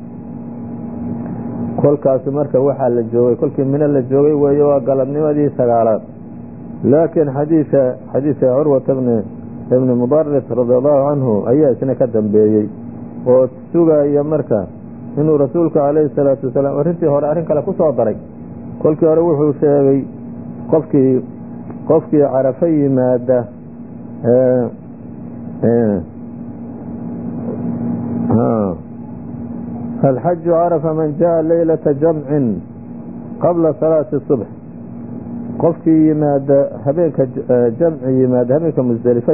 kolkaasu marka waxaa la joogay kolkii mino la joogay weeye waa galabnimadii sagaalaad laakiin xadiidka curwata bni mudaris radi allahu canhu ayaa isna ka dambeeyey oo sugaya marka inuu rasuulku calayhi الsalaatu wasalaam arrintii hore arrin kale ku soo daray. kolkii hore wuxuu sheegay qofkii carafo yimaada alxaju carafa man jaءa laylata jamcin qabla salaati الصubx qofkii yimaada habeenka jamci yimaada habeenka musdelifo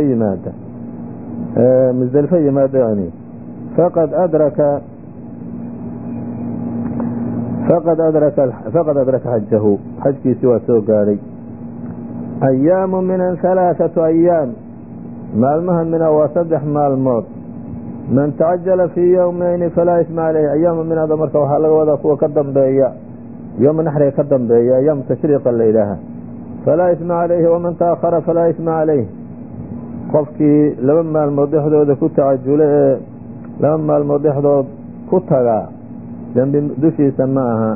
yimaada yani faqad adraka xajahu xajkiisi waa soo gaadhay. ayaamu minan 3 ayaam maalmaha mina waa 3 maalmood man tacajala fii yowmayni falaa isma caleyh. ayaamu minada marka waxaa laga wadaa kuwa ka dambeeya yowma naxriga ka dambeeya ayaamu tashriiqa la yidhaaha falaa isma caleyhi waman taahara falaa isma caleyh. qofkii 2 maalmood dhexdooda ku tacajula ee 2 maalmood dhexdood ku tagaa dembi dushiisa ma aha.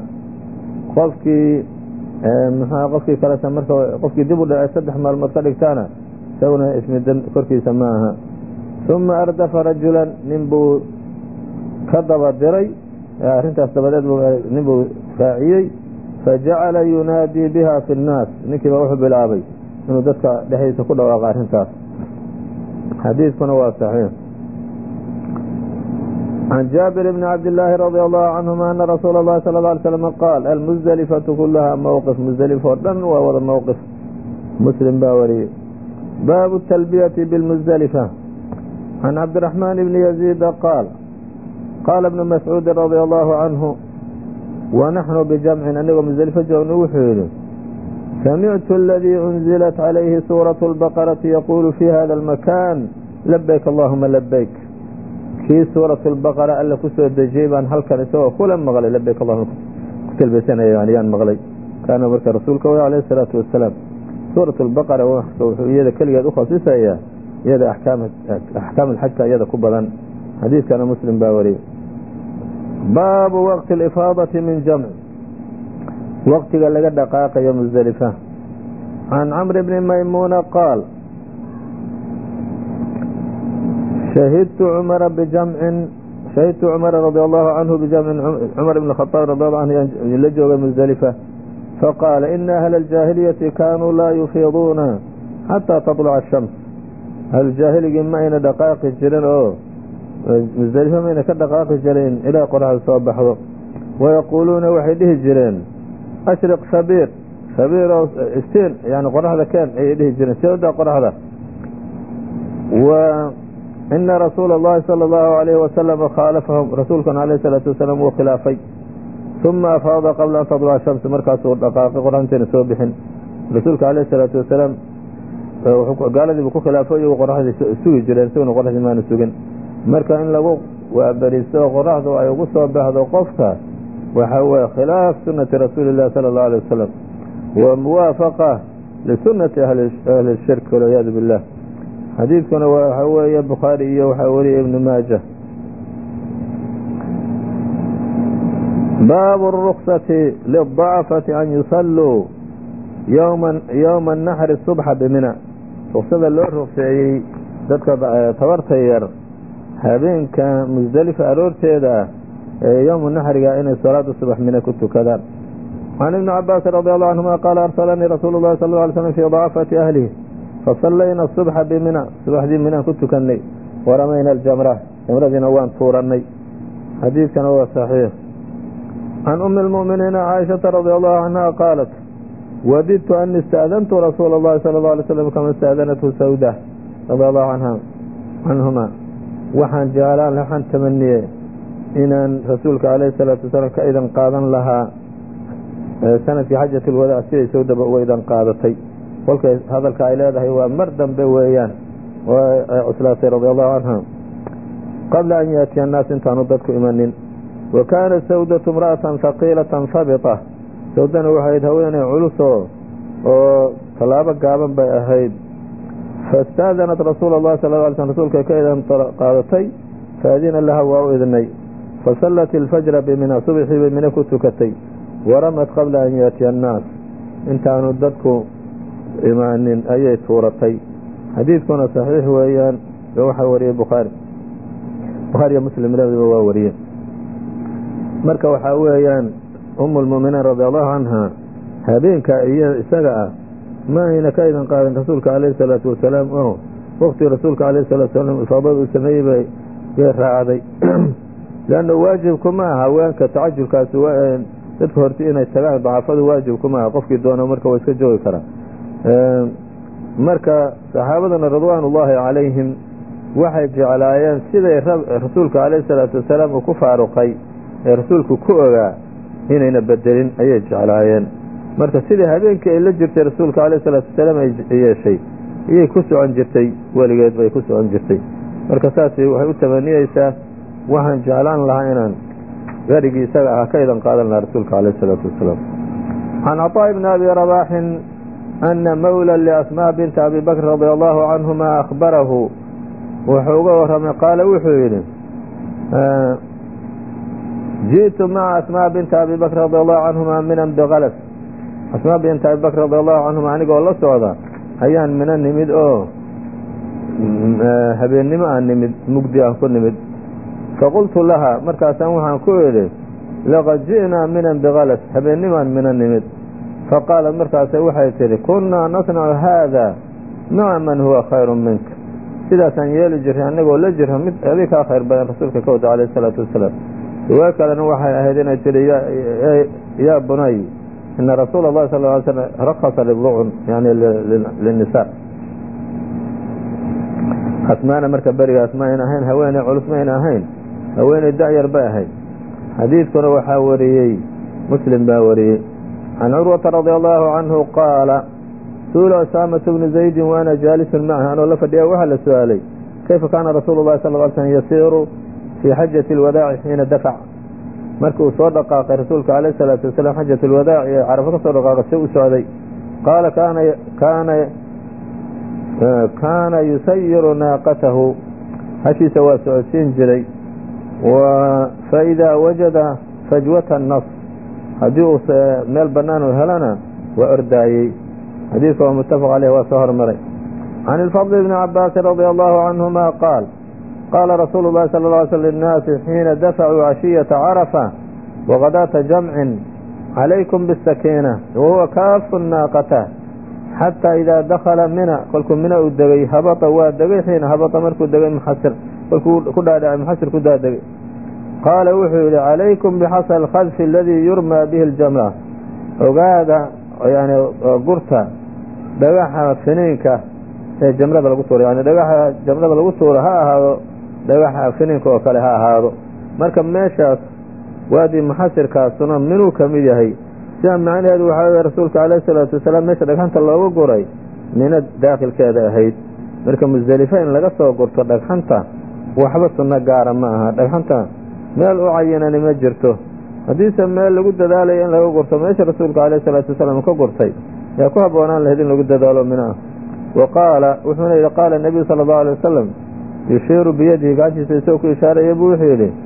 qofkii kaleta marka qofkii dib u dhacay 3 maalmood ka dhigtaana isaguna ismi korkiisa ma aha. uma ardafa rajulan nin buu ka daba diray arrintaas dabadeed nin buu raaciyey fajacala yunaadii biha fi الnaas ninkiiba wuxuu bilaabay inuu dadka dhexdiisa ku dhawaaqa arrintaas. xadiidkuna waa saxiix. عن جابر بن عبد الله رضي الله عنهما أن رسول الله صلى الله عليه وسلم قال المزدلفة كلها موقف مزدلفة ووضع موقف مسلم باوري. باب التلبية بالمزدلفة. عن عبد الرحمن بن يزيد قال ابن مسعود رضي الله عنه ونحن بجمع أنه مزدلفة جون وحيد سمعت الذي أنزلت عليه سورة البقرة يقول في هذا المكان لبيك اللهم لبيك kii suuratu albaqara alla ku soo dejiyey baan halkan isagoo kula maqlay labeyk allahuma ku talbaysanaya ayaan maqlay kaana marka rasuulka way calayhi salaatu wasalaam suuratu albaqara wuxuu iyada keligeed u khasisayaa iyada axkaam alxajka iyada ku badan xadiidkana muslim baa wariyey baabu waqti alifaadati min jamc waqtiga laga dhaqaaqayo musdelifa can camr bni maymuuna qaal shahidtu cumara radi allahu canhu bijamcin cumar bn khaaab radi allahu canhu la joogay musdelifa faqaala ina ahla aljaahiliyati kaanuu laa yufiiduuna xataa taطluca ashams ahluljaahiligi ma ayna dhaqaaqi jirin oo musdelifa mayna ka dhaqaaqi jirin ilaa qoraxda soo baxdo wayaquuluuna waxay dhihi jireen ashriq shabiir oo istiin yani qoraxda keen ayay dhihi jireen sidaa qoraxda ina rasuula اllahi salى اllahu alayhi wasalam khaalafahum rasuulkan alayh الsalaatu wasalaam wuu khilaafay uma afaada qabla an tadluca shamsi markaasuu dhaqaaqay qoraxdintayna soo bixin rasuulka alayh الsalaatu wasalaam gaaladiibu ku khilaafay iyagu qoraxdii sugi jireen isaguna qoraxdii maanu sugin marka in lagu waaberisto qoraxdu ay ugu soo baxdo qofka waxa weye khilaaf sunati rasuuli اllahi salى اllahu alيه wasalam wa muwaafaqa lisunati ahli shirk walciyaadu billah xadiidkuna waxa weeye bukhaari iyo waxaa wariyay ibnu maaja baabu الruksati liلضacfati an yusalluu yowma الnaxri subxa bimina ruksada loo rugseeyey dadka tabarta yar habeenka musdelifa aroorteeda ah ee yowmu naxriga inay salaada subax mina ku tukadaan can ibni cabaasi radi allahu canhuma qaala arsalanii rasuulu اllahi sal ه alay slm fii dacfati ahlihi fasallayna subxa bimina subaxdii minaan ku tukannay waramayna aljamra jamradiina waan tuurannay xadiidkana waa saxiix can umi اlmu'miniina caaishata radi allahu canha qaalat wadidtu ani ista'dantu rasuula اllahi salى اlه alay slam kama ista'danathu sawda radi allahu canhuma waxaan tamaniyey inaan rasuulka alayh الsalaatu wasalaam ka idan qaadan lahaa sanadkii xajat اlwadaac siday sawdaba uga idan qaadatay kolkay hadalka ay leedahay waa mar dambe weeyaan oo ay cuslaatay radi allahu canha qabla an yaatiya annaas intaanu dadku imanin wa kaanat sawdatu imra'atan haqiilatan habita sawdana waxay ahayd haweeney culusoo oo tallaabo gaaban bay ahayd faistaadanat rasuula اllahi sal ه alay slm rasuulkay ka idan qaadatay faadina laha waa u idnay fasallat ilfajra bimina subxii bay mina ku tukatay waramat qabla an yaatiya annaas intaanu dadku imaanin ayay tuuratay xadiidkuna saxiix weeyaan waxaa wariyey bukhaariyo muslim labadiba waa wariyeen marka waxaa weeyaan umu lmu'miniin radi allahu canha habeenka iyo isaga ah ma ayna ka idan qaadin rasuulka alayhi salaatu wasalaam oo waqtii rasuulka alayhi salatu wasalaam ifaadada uu sameeyey bay raacday leanna waajibku ma aha haweenka tacajulkaasi dadka horti inay tagaan dacafadu waajibku ma aha qofkii doono marka waa iska joogi karaa marka saxaabadana ridwaan ullaahi calayhim waxay jeclaayeen siday rasuulka alayhi salaatu wasalaam uu ku faaruqay ee rasuulku ku ogaa inayna bedelin ayay jeclaayeen marka sidai habeenkii ay la jirtay rasuulka alayhi salaatu wasalaam ay yeeshay iyay ku socon jirtay weligeed bay ku socon jirtay marka saasi waxay u tamaniyeysaa waxaan jeclaan lahaa inaan garigii isaga ah ka idan qaadan lahaa rasuulka alayhi salaatu wasalaam can caطaa ibni abi rabaaxin ana mawla liasmaa binta abi bakr radi allahu canhuma akhbarahu wuxuu uga warramay qaala wuxuu yidhi ji'tu maca asmaa binta abi bakr radi allahu canhuma minan bikalas asmaa binta abi bakr radi allahu canhuma anigoo la socda ayaan mina nimid oo habeennimo aan nimid mugdi aan ku nimid faqultu laha markaasaan waxaan ku idhi laqad ji'naa minan bikalas habeennimaan mina nimid faqaalat markaase waxay tidhi kunnaa nasnacu haada maca man huwa khayru minka sidaasaan yeeli jirray annagoo la jira mid adig kaa khayr badan rasuulka ka wada calayhi salaatu wasalaam riwaayo kalena waxay ahayd inay tidhi yaa bunay ina rasuula allahi sal ly slm rakasa liducun yani linnisaa asmaana marka berigaas ma ayna ahayn haweeney culus ma ayna ahayn haweeney da'yar bay ahayd xadiidkuna waxaa wariyey muslim baa wariyey can curwata radi allahu canhu qaala su'ila usaamatu bnu zaydin wa ana jaalisun macahu anoo la fadhiya waxaa la su-aalay kayfa kaana rasuulu llahi sal ly slm yasiiru fii xajati اlwadaaci xiina dafac markii uu soo dhaqaaqay rasuulka calayh الsalaatu wasalaam xajat اlwadaac ee carafo ka soo dhaqaaqay si u socday qaala kaana yusayiru naaqatahu hashiisa waa socodsiin jiray faidaa wajada fajwata الnas haddii uu meel bannaan u helana waa ordaayey xadiidka waa muttafaq caleyh waa soo hormaray can ilfadl bni cabaasin radia allahu canhuma qaal qaala rasuulu llahi sala lla alay slam linnaasi xiina dafacuu cashiyata carafa waqadaata jamcin calaykum bisakiina wahuwa kaafu naaqata xataa idaa dakhala mina kolkuu mina uu degay habata waa degay xiina habata markuu degay muxasir kolkuu ku dhaadhacay muxasir ku daadegay qaala wuxuu yidhi calaykum bixasa alkhadfi aladii yurmaa bihi aljamra ogaada yani gurta dhagaxa finiinka ee jamrada lagu tuuro yani dhagaxa jamrada lagu tuuro ha ahaado dhagaxa finiinka oo kale ha ahaado marka meeshaas waadii muxasirkaasuna minuu ka mid yahay sidaa macnaheedu waxaa wey rasuulka calayh isalaatu wasalaam meesha dhagxanta loogu guray mina daakilkeeda ahayd marka musdelifa in laga soo gurto dhagxanta waxba sunno gaara ma aha dhagxanta meel u cayinani ma jirto haddiise meel lagu dadaalayo in laga gurto meesha rasuulka calayh isalaatu wasalaam ka gurtay yaa ku habboonaan lahayd in lagu dadaalo mina ah wa qaala wuxuuna yidhi qaala nebiyu sala allahu alay wasalam yushiiru biyadihi gacantiisa isagoo ku ishaaraya buu wuxuu yidhi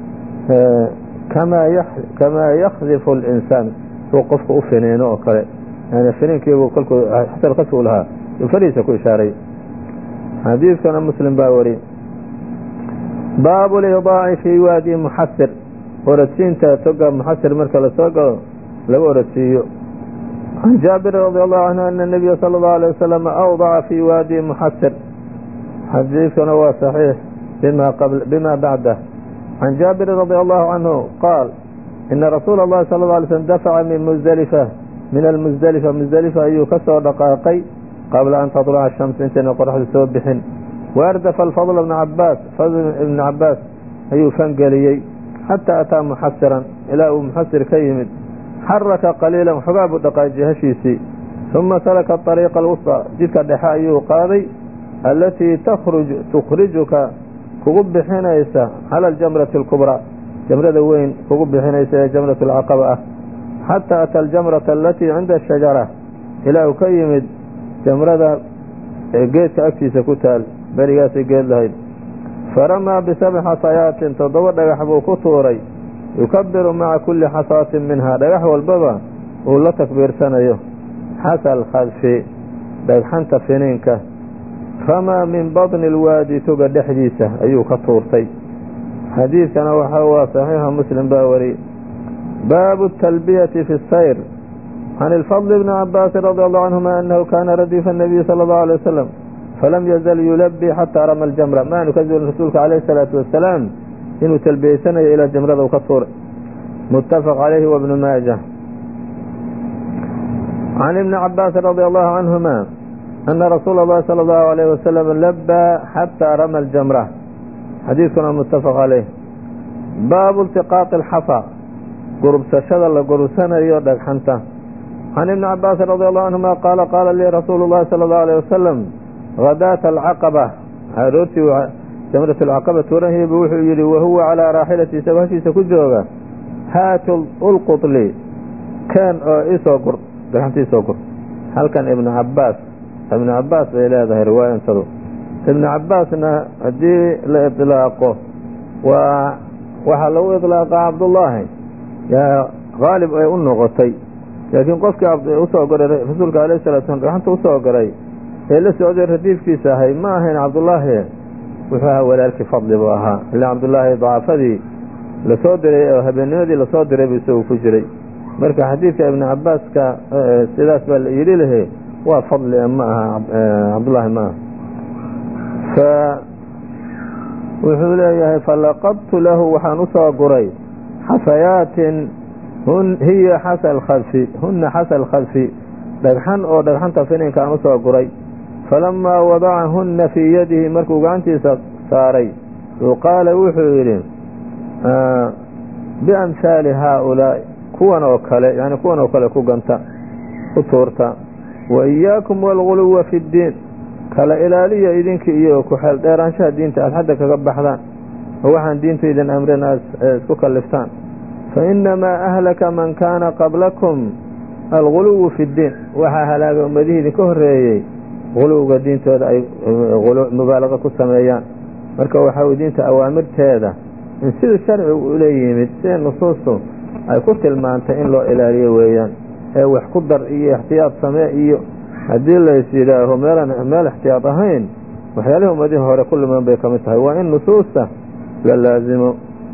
kamaa yakdifu alinsaan suu qofka u finiino oo kale yani finiinkiibuu kolkuu xasal qadfi u lahaa uu farihiisa ku ishaaray xadiidkana muslim baa wari baabu lidaaci fii waadi muxasir orodsiinta toga muxasir marka lasoo galo laga orodsiiyo can jaabirin radi allahu canhu ana nabiya sala allahu alay wasalam awdaca fii waadi muxasir xadiidkana waa saxiix bima bacdah can jaabirin radi allahu canhu qaal ina rasuula اllahi sala اله alay slm dafaca min almusdelifa musdelifa ayuu ka soo dhaqaaqay qabla an taطluca ashamsu intayna qoraxdu soo bixin waardafa alfadl bna cabaas fadl ibna cabaas ayuu fangeliyey xataa ataa muxasiran ilaa uu muxasir ka yimid xaraka qaliila waxoogaa buu dhaqaajiyey hashiisii uma salaka طariiqa alwusطى jidka dhexe ayuu qaaday alatii tukhrijuka kugu bixinaysa cala aljamrati اlkubraa jamrada weyn kugu bixinaysa ee jamrat alcaqaba ah xataa ata aljamrata alatii cinda ashajara ilaa uu ka yimid jamrada geedka agtiisa ku taal berigaasay geed lahayd faramaa bisabci xasayaatin 7 dhagax buu ku tuuray yukabiru maca kulli xasaatin minhaa dhagax walbaba uu la takbiirsanayo xasa alkhadfi dhagxanta finiinka ramaa min badni alwaadi toga dhexdiisa ayuu ka tuurtay xadiidkana waxa waa saxiixa muslim baa wari baabu الtalbiyati fi الsayr can ilfadl bni cabaasin radi allahu canhuma anahu kaana radifa الnabiyi salى اllahu alيه wasalam falam yazal yulabi xataa rama aljamra maanu ka zuulin rasuulka calayh الsalaatu wasalaam inuu talbiyeysanayo ilaa jamrada uu ka tuuray muttafaq calayhi wabnu maaja can ibni cabaasin radi allahu canhuma ana rasuula اllahi salى اllahu alayh wasalam labaa xataa rama aljamra xadiidkuna muttafaq caleyh baabu iltiqaaqi alxasa gurubsashada la gurubsanayo dhagxanta can ibni cabaasin radi allahu canhuma qaala qaala lii rasuulu llahi sala allahu alayh wasalam hadaata alcaqaba aroortii jamrat alcaqaba tuurahiibu wuxuu yidhi wahuwa calaa raaxilati isagoo hashiisa ku jooga haatu ulqutli keen oo isoo gur dhagxanta isoo gur halkan ibnu cabaas bay leedahay riwaayantadu ibnu cabaasna haddii la iطlaaqo waxaa lagu iطlaaqaa cabdullaahi yaa haalib ay u noqotay laakiin qofkii usoo goray rasuulka alayh salatu slam dhagxanta usoo goray ee la socday radiifkiisa ahay ma ahayn cabdullaahi wuxuu ahaa walaalkii fadli buu ahaa ila cabdullaahi dacaafadii lasoo diray oo habeennimadii lasoo diray buu isagu ku jiray marka xadiidka ibnu cabaaska sidaas baa la yidhi lahe waa fadli ma aha cabdullaahi ma aha wuxuu leeyahay falaqadtu lahu waxaan usoo guray xasayaatin hiya huna xasa alkhadfi dhagxan oo dhagxanta fininka aan usoo guray falamaa wadacahunna fii yadihi markuu gacantiisa saaray qaala wuxuu yidhi biamhaali haaulaa'i kuwan oo kale ku ganta ku tuurta wa iyaakum waalguluwa fi ddiin kala ilaaliya idinka iyo ku xeel dheeraanshaha diinta aad xadda kaga baxdaan oo waxaan diintaydan amrin aad isku kalliftaan fainamaa ahlaka man kaana qablakum alguluwu fi ddiin waxaa halaagay ummadihii idinka horreeyey guluwga diintooda ay mubaalaqa ku sameeyaan. marka waxaa diinta awaamirteeda in siduu sharcigu ula yimid sida nusuustu ay ku tilmaantay in loo ilaaliyo weeyaan, ee wax ku dar iyo ixtiyaad samee iyo haddii lays yidhaaho meel ixtiyaad ahayn waxyaalihii ummadihii hore ku luman bay ka mid tahay. waa in nusuusta la laazimo.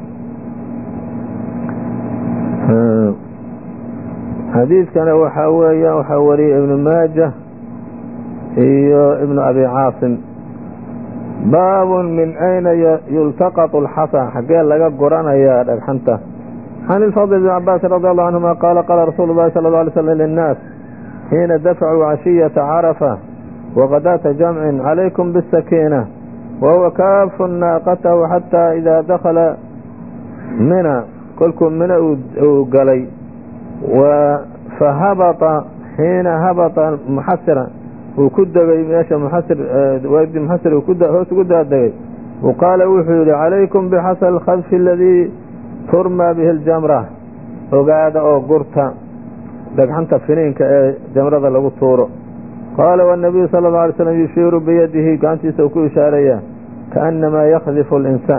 xadiidkana waxaa weeyaan waxaa wariyey ibnu maaja iyo ibnu abi caasim. baabun min ayna yultaqaطu اlxasa, xaggee laga goranayaa dhagxanta. can ilfadl bn cabaasin radi allahu canhuma qaala qaala rasuulu اllahi salى اله alay slm linnaas xiina dafacuu cashiyata carafa waqadaata jamcin calaykum bاsakiina wahuwa kaafu naaqatahu xataa idaa dakala mina, kolkuu mina uu galay fahabata xiina habata muxasira uu ku degay meesha wadi muxasir hoos ugu daadegay qaala wuxuu yidhi calaykum bixasa alkhadfi aladii turmaa bihi اljamra, ogaada oo gurta dhagxanta finiinka ee jamrada lagu tuuro. qaala wالnabiyu salى اله alay slm yushiiru biyadihi, gacantiisa uu ku ishaaraya kamaa yakdifu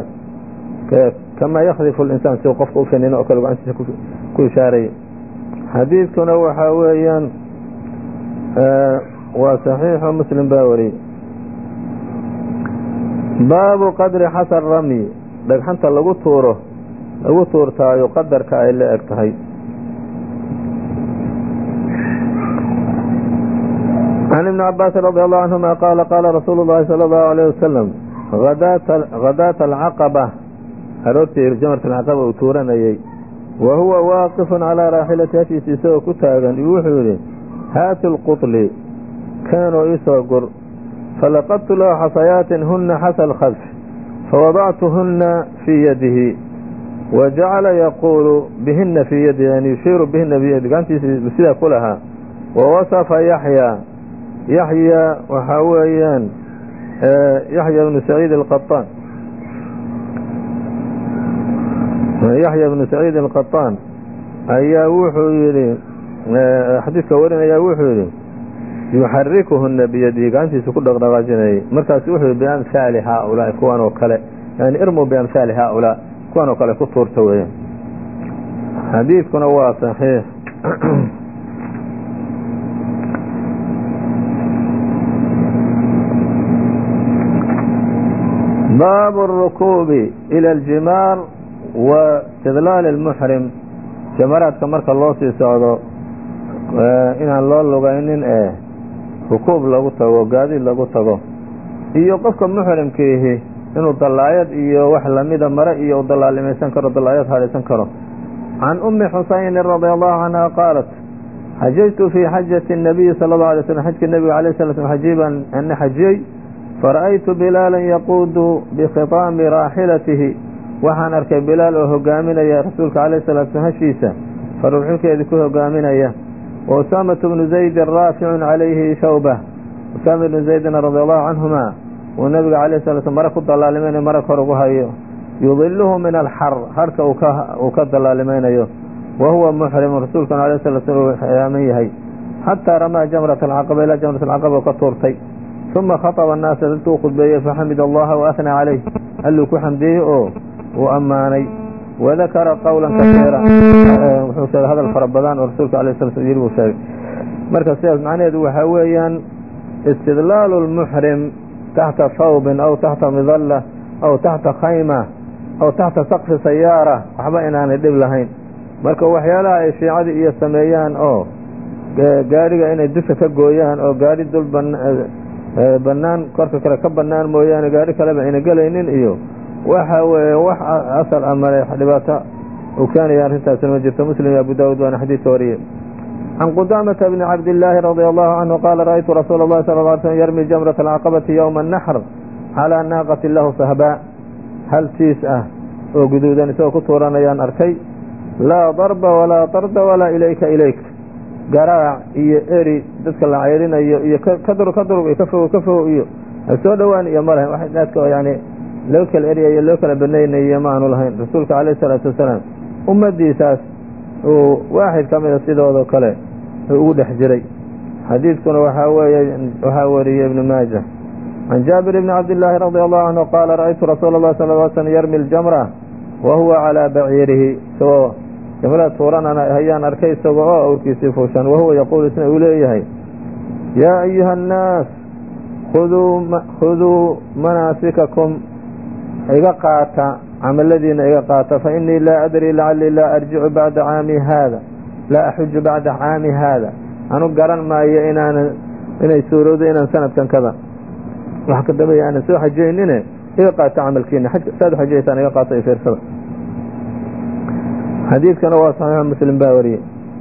اlinsaan si qofka u finino oo kale gacantiisa ku ishaaraya. xadiidkuna waxaa weeyaan waa صaxiixo muslim baa wariyey. baabu qadri xasa ramyi, dhagxanta lagu tuurtaayo qadarka ay la eg tahay. can ibni cabaasin radi allahu canhuma qaala qaala rasuulu اllahi salى اllahu alayh wasalam hadaata alcaqaba, aroortii jamarka alcaqaba uu tuuranayey, wa huwa waaqifun calaa raaxilati hashiisa isagoo ku taagan, iyo wuxuu yidhi haati lqutli, keenoo iisoo gur. falaqadtu lahu xasayaatin huna xasa alkhadf fawadactuhuna fii yadihi wajacala yaquulu bihina fii yadihi, yani yushiiru bihina biyadi, gacantiisa sidaa ku lahaa. wawasafa yaxya waxaa weeyaan yaxya bnu saciid alqaطaan, yaxya bnu saciid alqaطaan ayaa wuxuu yidhi, xadiidka warinaya wuxuu yidhi yuxarikuhuna biyadihi, gacantiisa ku dhaqdhaqaajinayay. markaasu wuxuu yidhi biamhaali haaulaa'i, kuwan oo kale, yani irmuu biamhaali haaulaa, kuwan oo kale ku tuurta weeyaan. xadiidkuna waa saxiix. baabu الrukuubi ilى اljimaar wa istidlaal اlmuxrim, jamaraadka marka loo sii socdo inaan loo lugaynin ee rukuub lagu tago, gaadiid lagu tago, iyo qofka muxrimkiihi inuu dallaayad iyo wax lamida mare iyo u dallaalimaysan karo, dallaayad hadhaysan karo. can umi xusayni radi allahu canha qaalat xajajtu fii xajati الnabiyi salى اlahu alay slm, xajkii nebiga alayh sala slm xajiiban ana xajiyey, fara'aytu bilaalan yaquudu bikhitaami raaxilatihi, waxaan arkay bilaal oo hogaaminaya rasuulka alayh salatu slm hashiisa faruuxinkeedii ku hogaaminaya. wa usaamatu bnu zaydin raaficun calayhi shawbah, usaama ibnu zaydina radi allahu canhuma uu nabiga alayh sala slm mare ku dallaalimaynayo, mare kor ugu hayo, yudiluhu min alxar, harka uu ka dallaalimaynayo, wa huwa muxrimun, rasuulkana alayh sala slm uu xiyaaman yahay, xataa ramaa jamrata alcaqaba, ilaa jamrat alcaqaba ka tuurtay. uma khaطba annaasa, dadkuu khudbeeyey, faxamid allaha waathnaa calayh, alluu ku xamdiyey oo uu ammaanay. wadakara qowla kasiira, wuxuu sheegay hadal fara badan oo rasuulka alayh sala slm yiri buu sheegay. marka sidaas macnaheedu waxaa weeyaan istidlaalu lmuxrim taxta hawbin aw taxta midalla aw taxta khayma aw taxta saqfi sayaara, waxba inaanay dhib lahayn. marka waxyaalaha ay shiicadii iyo sameeyaan oo gaadhiga inay dusha ka gooyaan oo gaadhi dul banaan korka kale ka banaan mooyaane gaadhi kaleba ayna gelaynin, iyo waxa weeye wax asal amale dhibaato uu keenaya arrintaasina ma jirto. muslim iyo abu daawud waana xadiidka wariyey. can qudaamata bni cabdillaahi radia allahu canhu qaala ra'aytu rasuula اllahi sala lla alay slm yarmi jamrata alcaqabati yowma annaxr calaa naaqati lahu sahbaa, hal tiis ah oo guduudan isagoo ku tuuranayaan arkay. laa darba walaa tarda walaa ilayka ilayk, garaac iyo eri dadka la ceyrinayo iyo kadurug iyo ka fogow iyo ha soo dhowaan iyo ma lahayn, wax dadka yani loo kala eryayo loo kala banaynayo ma aanu lahayn. rasuulka calayhi salaatu wasalaam ummaddiisaas uu waaxid ka mida sidoodoo kale ugu dhex jiray. xadiidkuna waxaa wariyey ibnu maaja can jaabir bni cabdillaahi radi allahu canhu qaala ra'aytu rasuula اllahi sala ll ly slm yarmi ljamra wa huwa calaa baciirihi, isagoo jamrada tuuranana ayaan arkay isaga oo awrkiisii fuushan, wahuwa yaquulu isna uu leeyahay yaa ayuha annaas khuduu manaasikakum, iga qaata camaladiina iga qaata, fa inii laa adri lacallii laa arjicu bacda caami haada laa axuju bacda caami haada, anu garan maayo inay suurowdo inaan sanadkan kada wax ka dambeeya aanan soo xajaynine iga qaata camalkiina, saad u xajaysaan iga qaata fiirsada. xadiidkana waa saxiix muslim baa wariyey.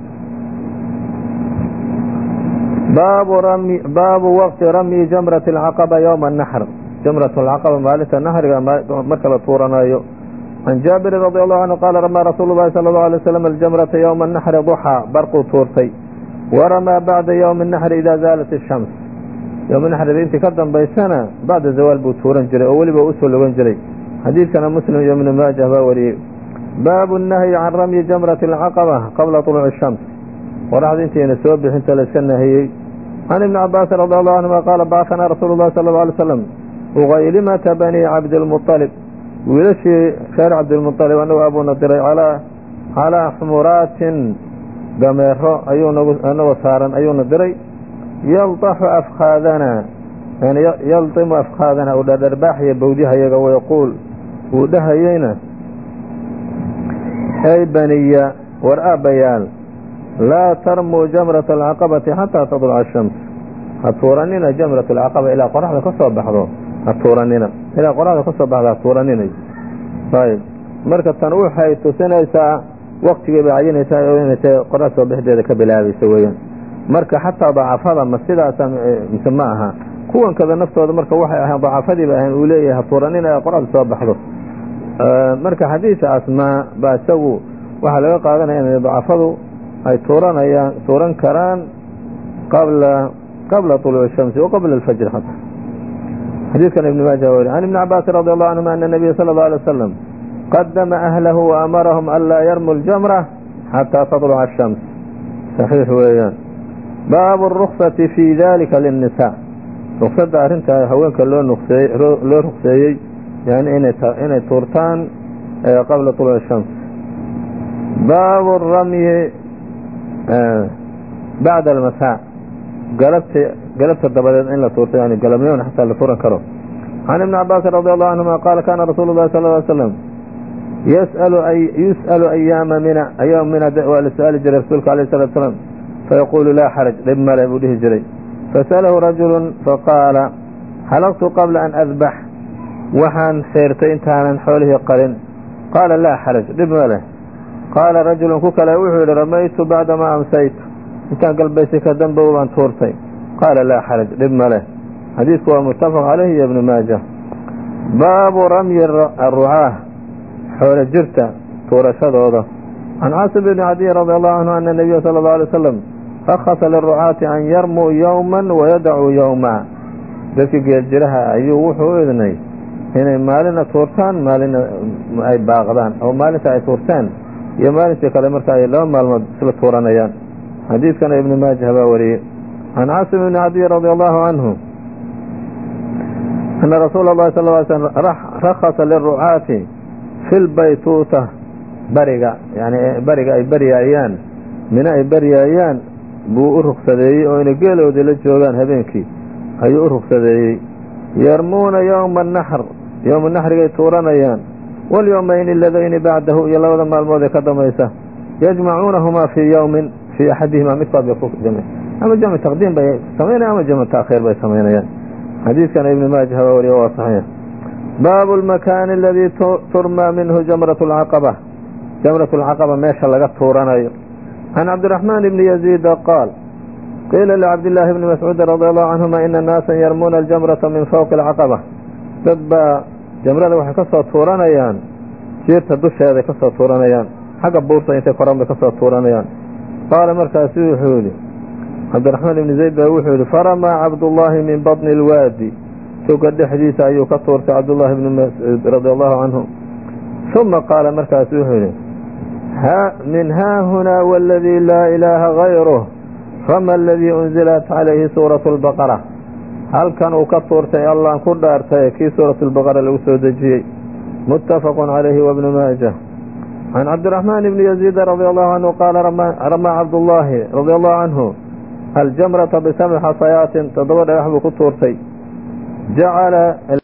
baabu waqti ramyi jamrati alcaqaba yowma annaxr, jamrat alcaqaba maalinta naxriga marka la tuuranayo. can jaabirin radi allahu canhu qaala ramaa rasuulu llahi sala allahu alay waslam aljamrata yowma annaxri duxaa, barquu tuurtay, waramaa bacda yowmi annaxri idaa zaalat ishams, yowma naxrida intii ka dambaysana bacda zawaal buu tuuran jiray oo weliba usoo logan jiray. xadiidkana muslim iyo ibnu maajah baa wariyey. baabu nahyi can ramyi jamrati alcaqaba qabla طuluuci shams, qoraxda intayna soo bixinta la iska nahiyey. can ibni cabaasin radi allahu canhuma qaala bacanaa rasuulu llahi sala allau alay slam ugaylimata bani cabdilmuطalib, wiilashii reer cabdilmuطalib anagu abuuna diray calaa xumuraatin dameero anagoo saaran ayuuna diray, yalطaxu afkaadana yaldimu afkaadana uu dhardharbaaxaya bawdihayaga, wayaquul uu dhahayeyna ay baniya war aabbayaal laa tarmuu jamrata alcaqabati xataa tadluca ashams, ha tuuranina jamrat alcaqaba ilaa qoraxda ka soo baxdo, ha tuuranina ilaa qoraxda ka soo baxdo ha tuuranina. ayb marka tan waxay tusinaysaa waktigay bay cayinaysaa oo inay tahay qoraxda soo bixdeeda ka bilaabaysa weeyaan. marka xataa dacafada ma sidaasa mise ma aha, kuwan kada naftooda marka waxay ahayn dacafadii bay ahayn uu leeyahay ha tuuranina ilaa qoraxda soo baxdo. marka xadiidka asmaa baa isagu waxaa laga qaadanaya in dacafadu ay tuuran karaan qabla طuluuci shamsi wa qabla alfajr. xataa xadiidkan ibn maaja wari can ibni cabaasin radi allahu canhuma ana nabiya sala allahu alay wasalam qadama ahlahu wa amarahum an laa yarmu ljamra xataa tadluca ashams, saxiix weeyaan. baabu اruksati fi dalika linnisaa, ruksada arrintaa haweenka loo rukseeyey yani inay tuurtaan qabla طuluuci shams. baabu ramyi bacda almasaa, galabta dabadeed in la tuurto, yani galabnimona xataa la tuuran karo. can ibni cabaasin radi allahu canhuma qaala kaana rasuulu llahi sal ly slam yus'alu ayaama mina, ayaam mina waa la su-aali jiray rasuulka alayh salatu salaam, fayaquulu laa xaraj, dhib male buu dhihi jiray. fasa'alahu rajulu faqaala xalaqtu qabla an adbax, waxaan xeertay intaanan xoolihii qalin. qaala laa xaraj, dhib male. qaala rajulun ku kale wuxuu yihi ramaytu bacdamaa amsaytu, intaan galbaysay ka dambow baan tuurtay. qaala laa xaraj, dhib male. xadiidku waa muttafaq caleyhi iyo ibnu maaja. baabu ramyi arucaah, xoolo jirta tuurashadooda. can caasim bni cadiy radi allahu canhu ana nabiya sala allahu alay wasalam rakhasa lirucaati an yarmuu yowman wayadacuu yowma, dadkii geeljiraha ayuu wuxuu u idnay inay maalina tuurtaan maalina ay baaqdaan, oo maalinta ay tuurtaan iyo maalintii kale marka ay laba maalmood isla tuuranayaan. xadiidkana ibnu maajah baa wariyey. can caasim bni cadiy radi allahu canhu ana rasuula اllahi sal ly slm rakhasa lirucaati fi lbaytuuta, bariga yani bariga ay baryaayaan, mina ay baryaayaan buu u ruksadeeyey oo inay geeloodii la joogaan habeenkii ayuu u ruksadeeyey. yarmuuna yowma anaxr, yowma naxrigay tuuranayaan, walyowmayni aladayni bacdahu, iyo labada maalmood ee ka dambaysa, yajmacuunahumaa fii yowmin fii axadihimaa midkood bay ku ama jamcu taqdiim bay samaynayan ama jamcu taakhiir bay samaynayaan. xadiidkana ibnu maajah baa wariye waa saxiix. baabu lmakaani aladii turmaa minhu jamrat alcaqaba, jamrat alcaqaba meesha laga tuuranayo. can cabdiraxmaan ibni yaziida qaal qiila licabdillaahi bni mascuudin radi allahu canhuma ina naasan yarmuuna aljamrata min fawqi alcaqaba, dad baa jamrada waxay ka soo tuuranayaan jiirta dusheeday ka soo tuuranayaan, xagga buurta intay koran bay ka soo tuuranayaan. qaala markaasu wuxuu yidhi cabdiraxmaan ibni zayd baa wuxuu yidhi faramaa cabdullaahi min baطni اlwaadi toga dhexdiisa ayuu ka tuurtay cabdullaahi bnu mascuud radia allahu canhu. uma qaala markaasu wuxuu yidhi min haahunaa waladii laa ilaaha gayruh rama aladii unzilat calayhi suuratu lbaqara. halkan uu ka tuurtay allaan ku dhaartay kii suuratu lbaqara lagu soo dejiyey. muttafaqun calayhi wabnu maajah. can cabdiraxmaan bni yaziid radia allahu canhu qaala ramaa cabdullaahi radia allahu canhu aljamrata bisabci xasayaatin 7 dhagax buu ku tuurtay. jacala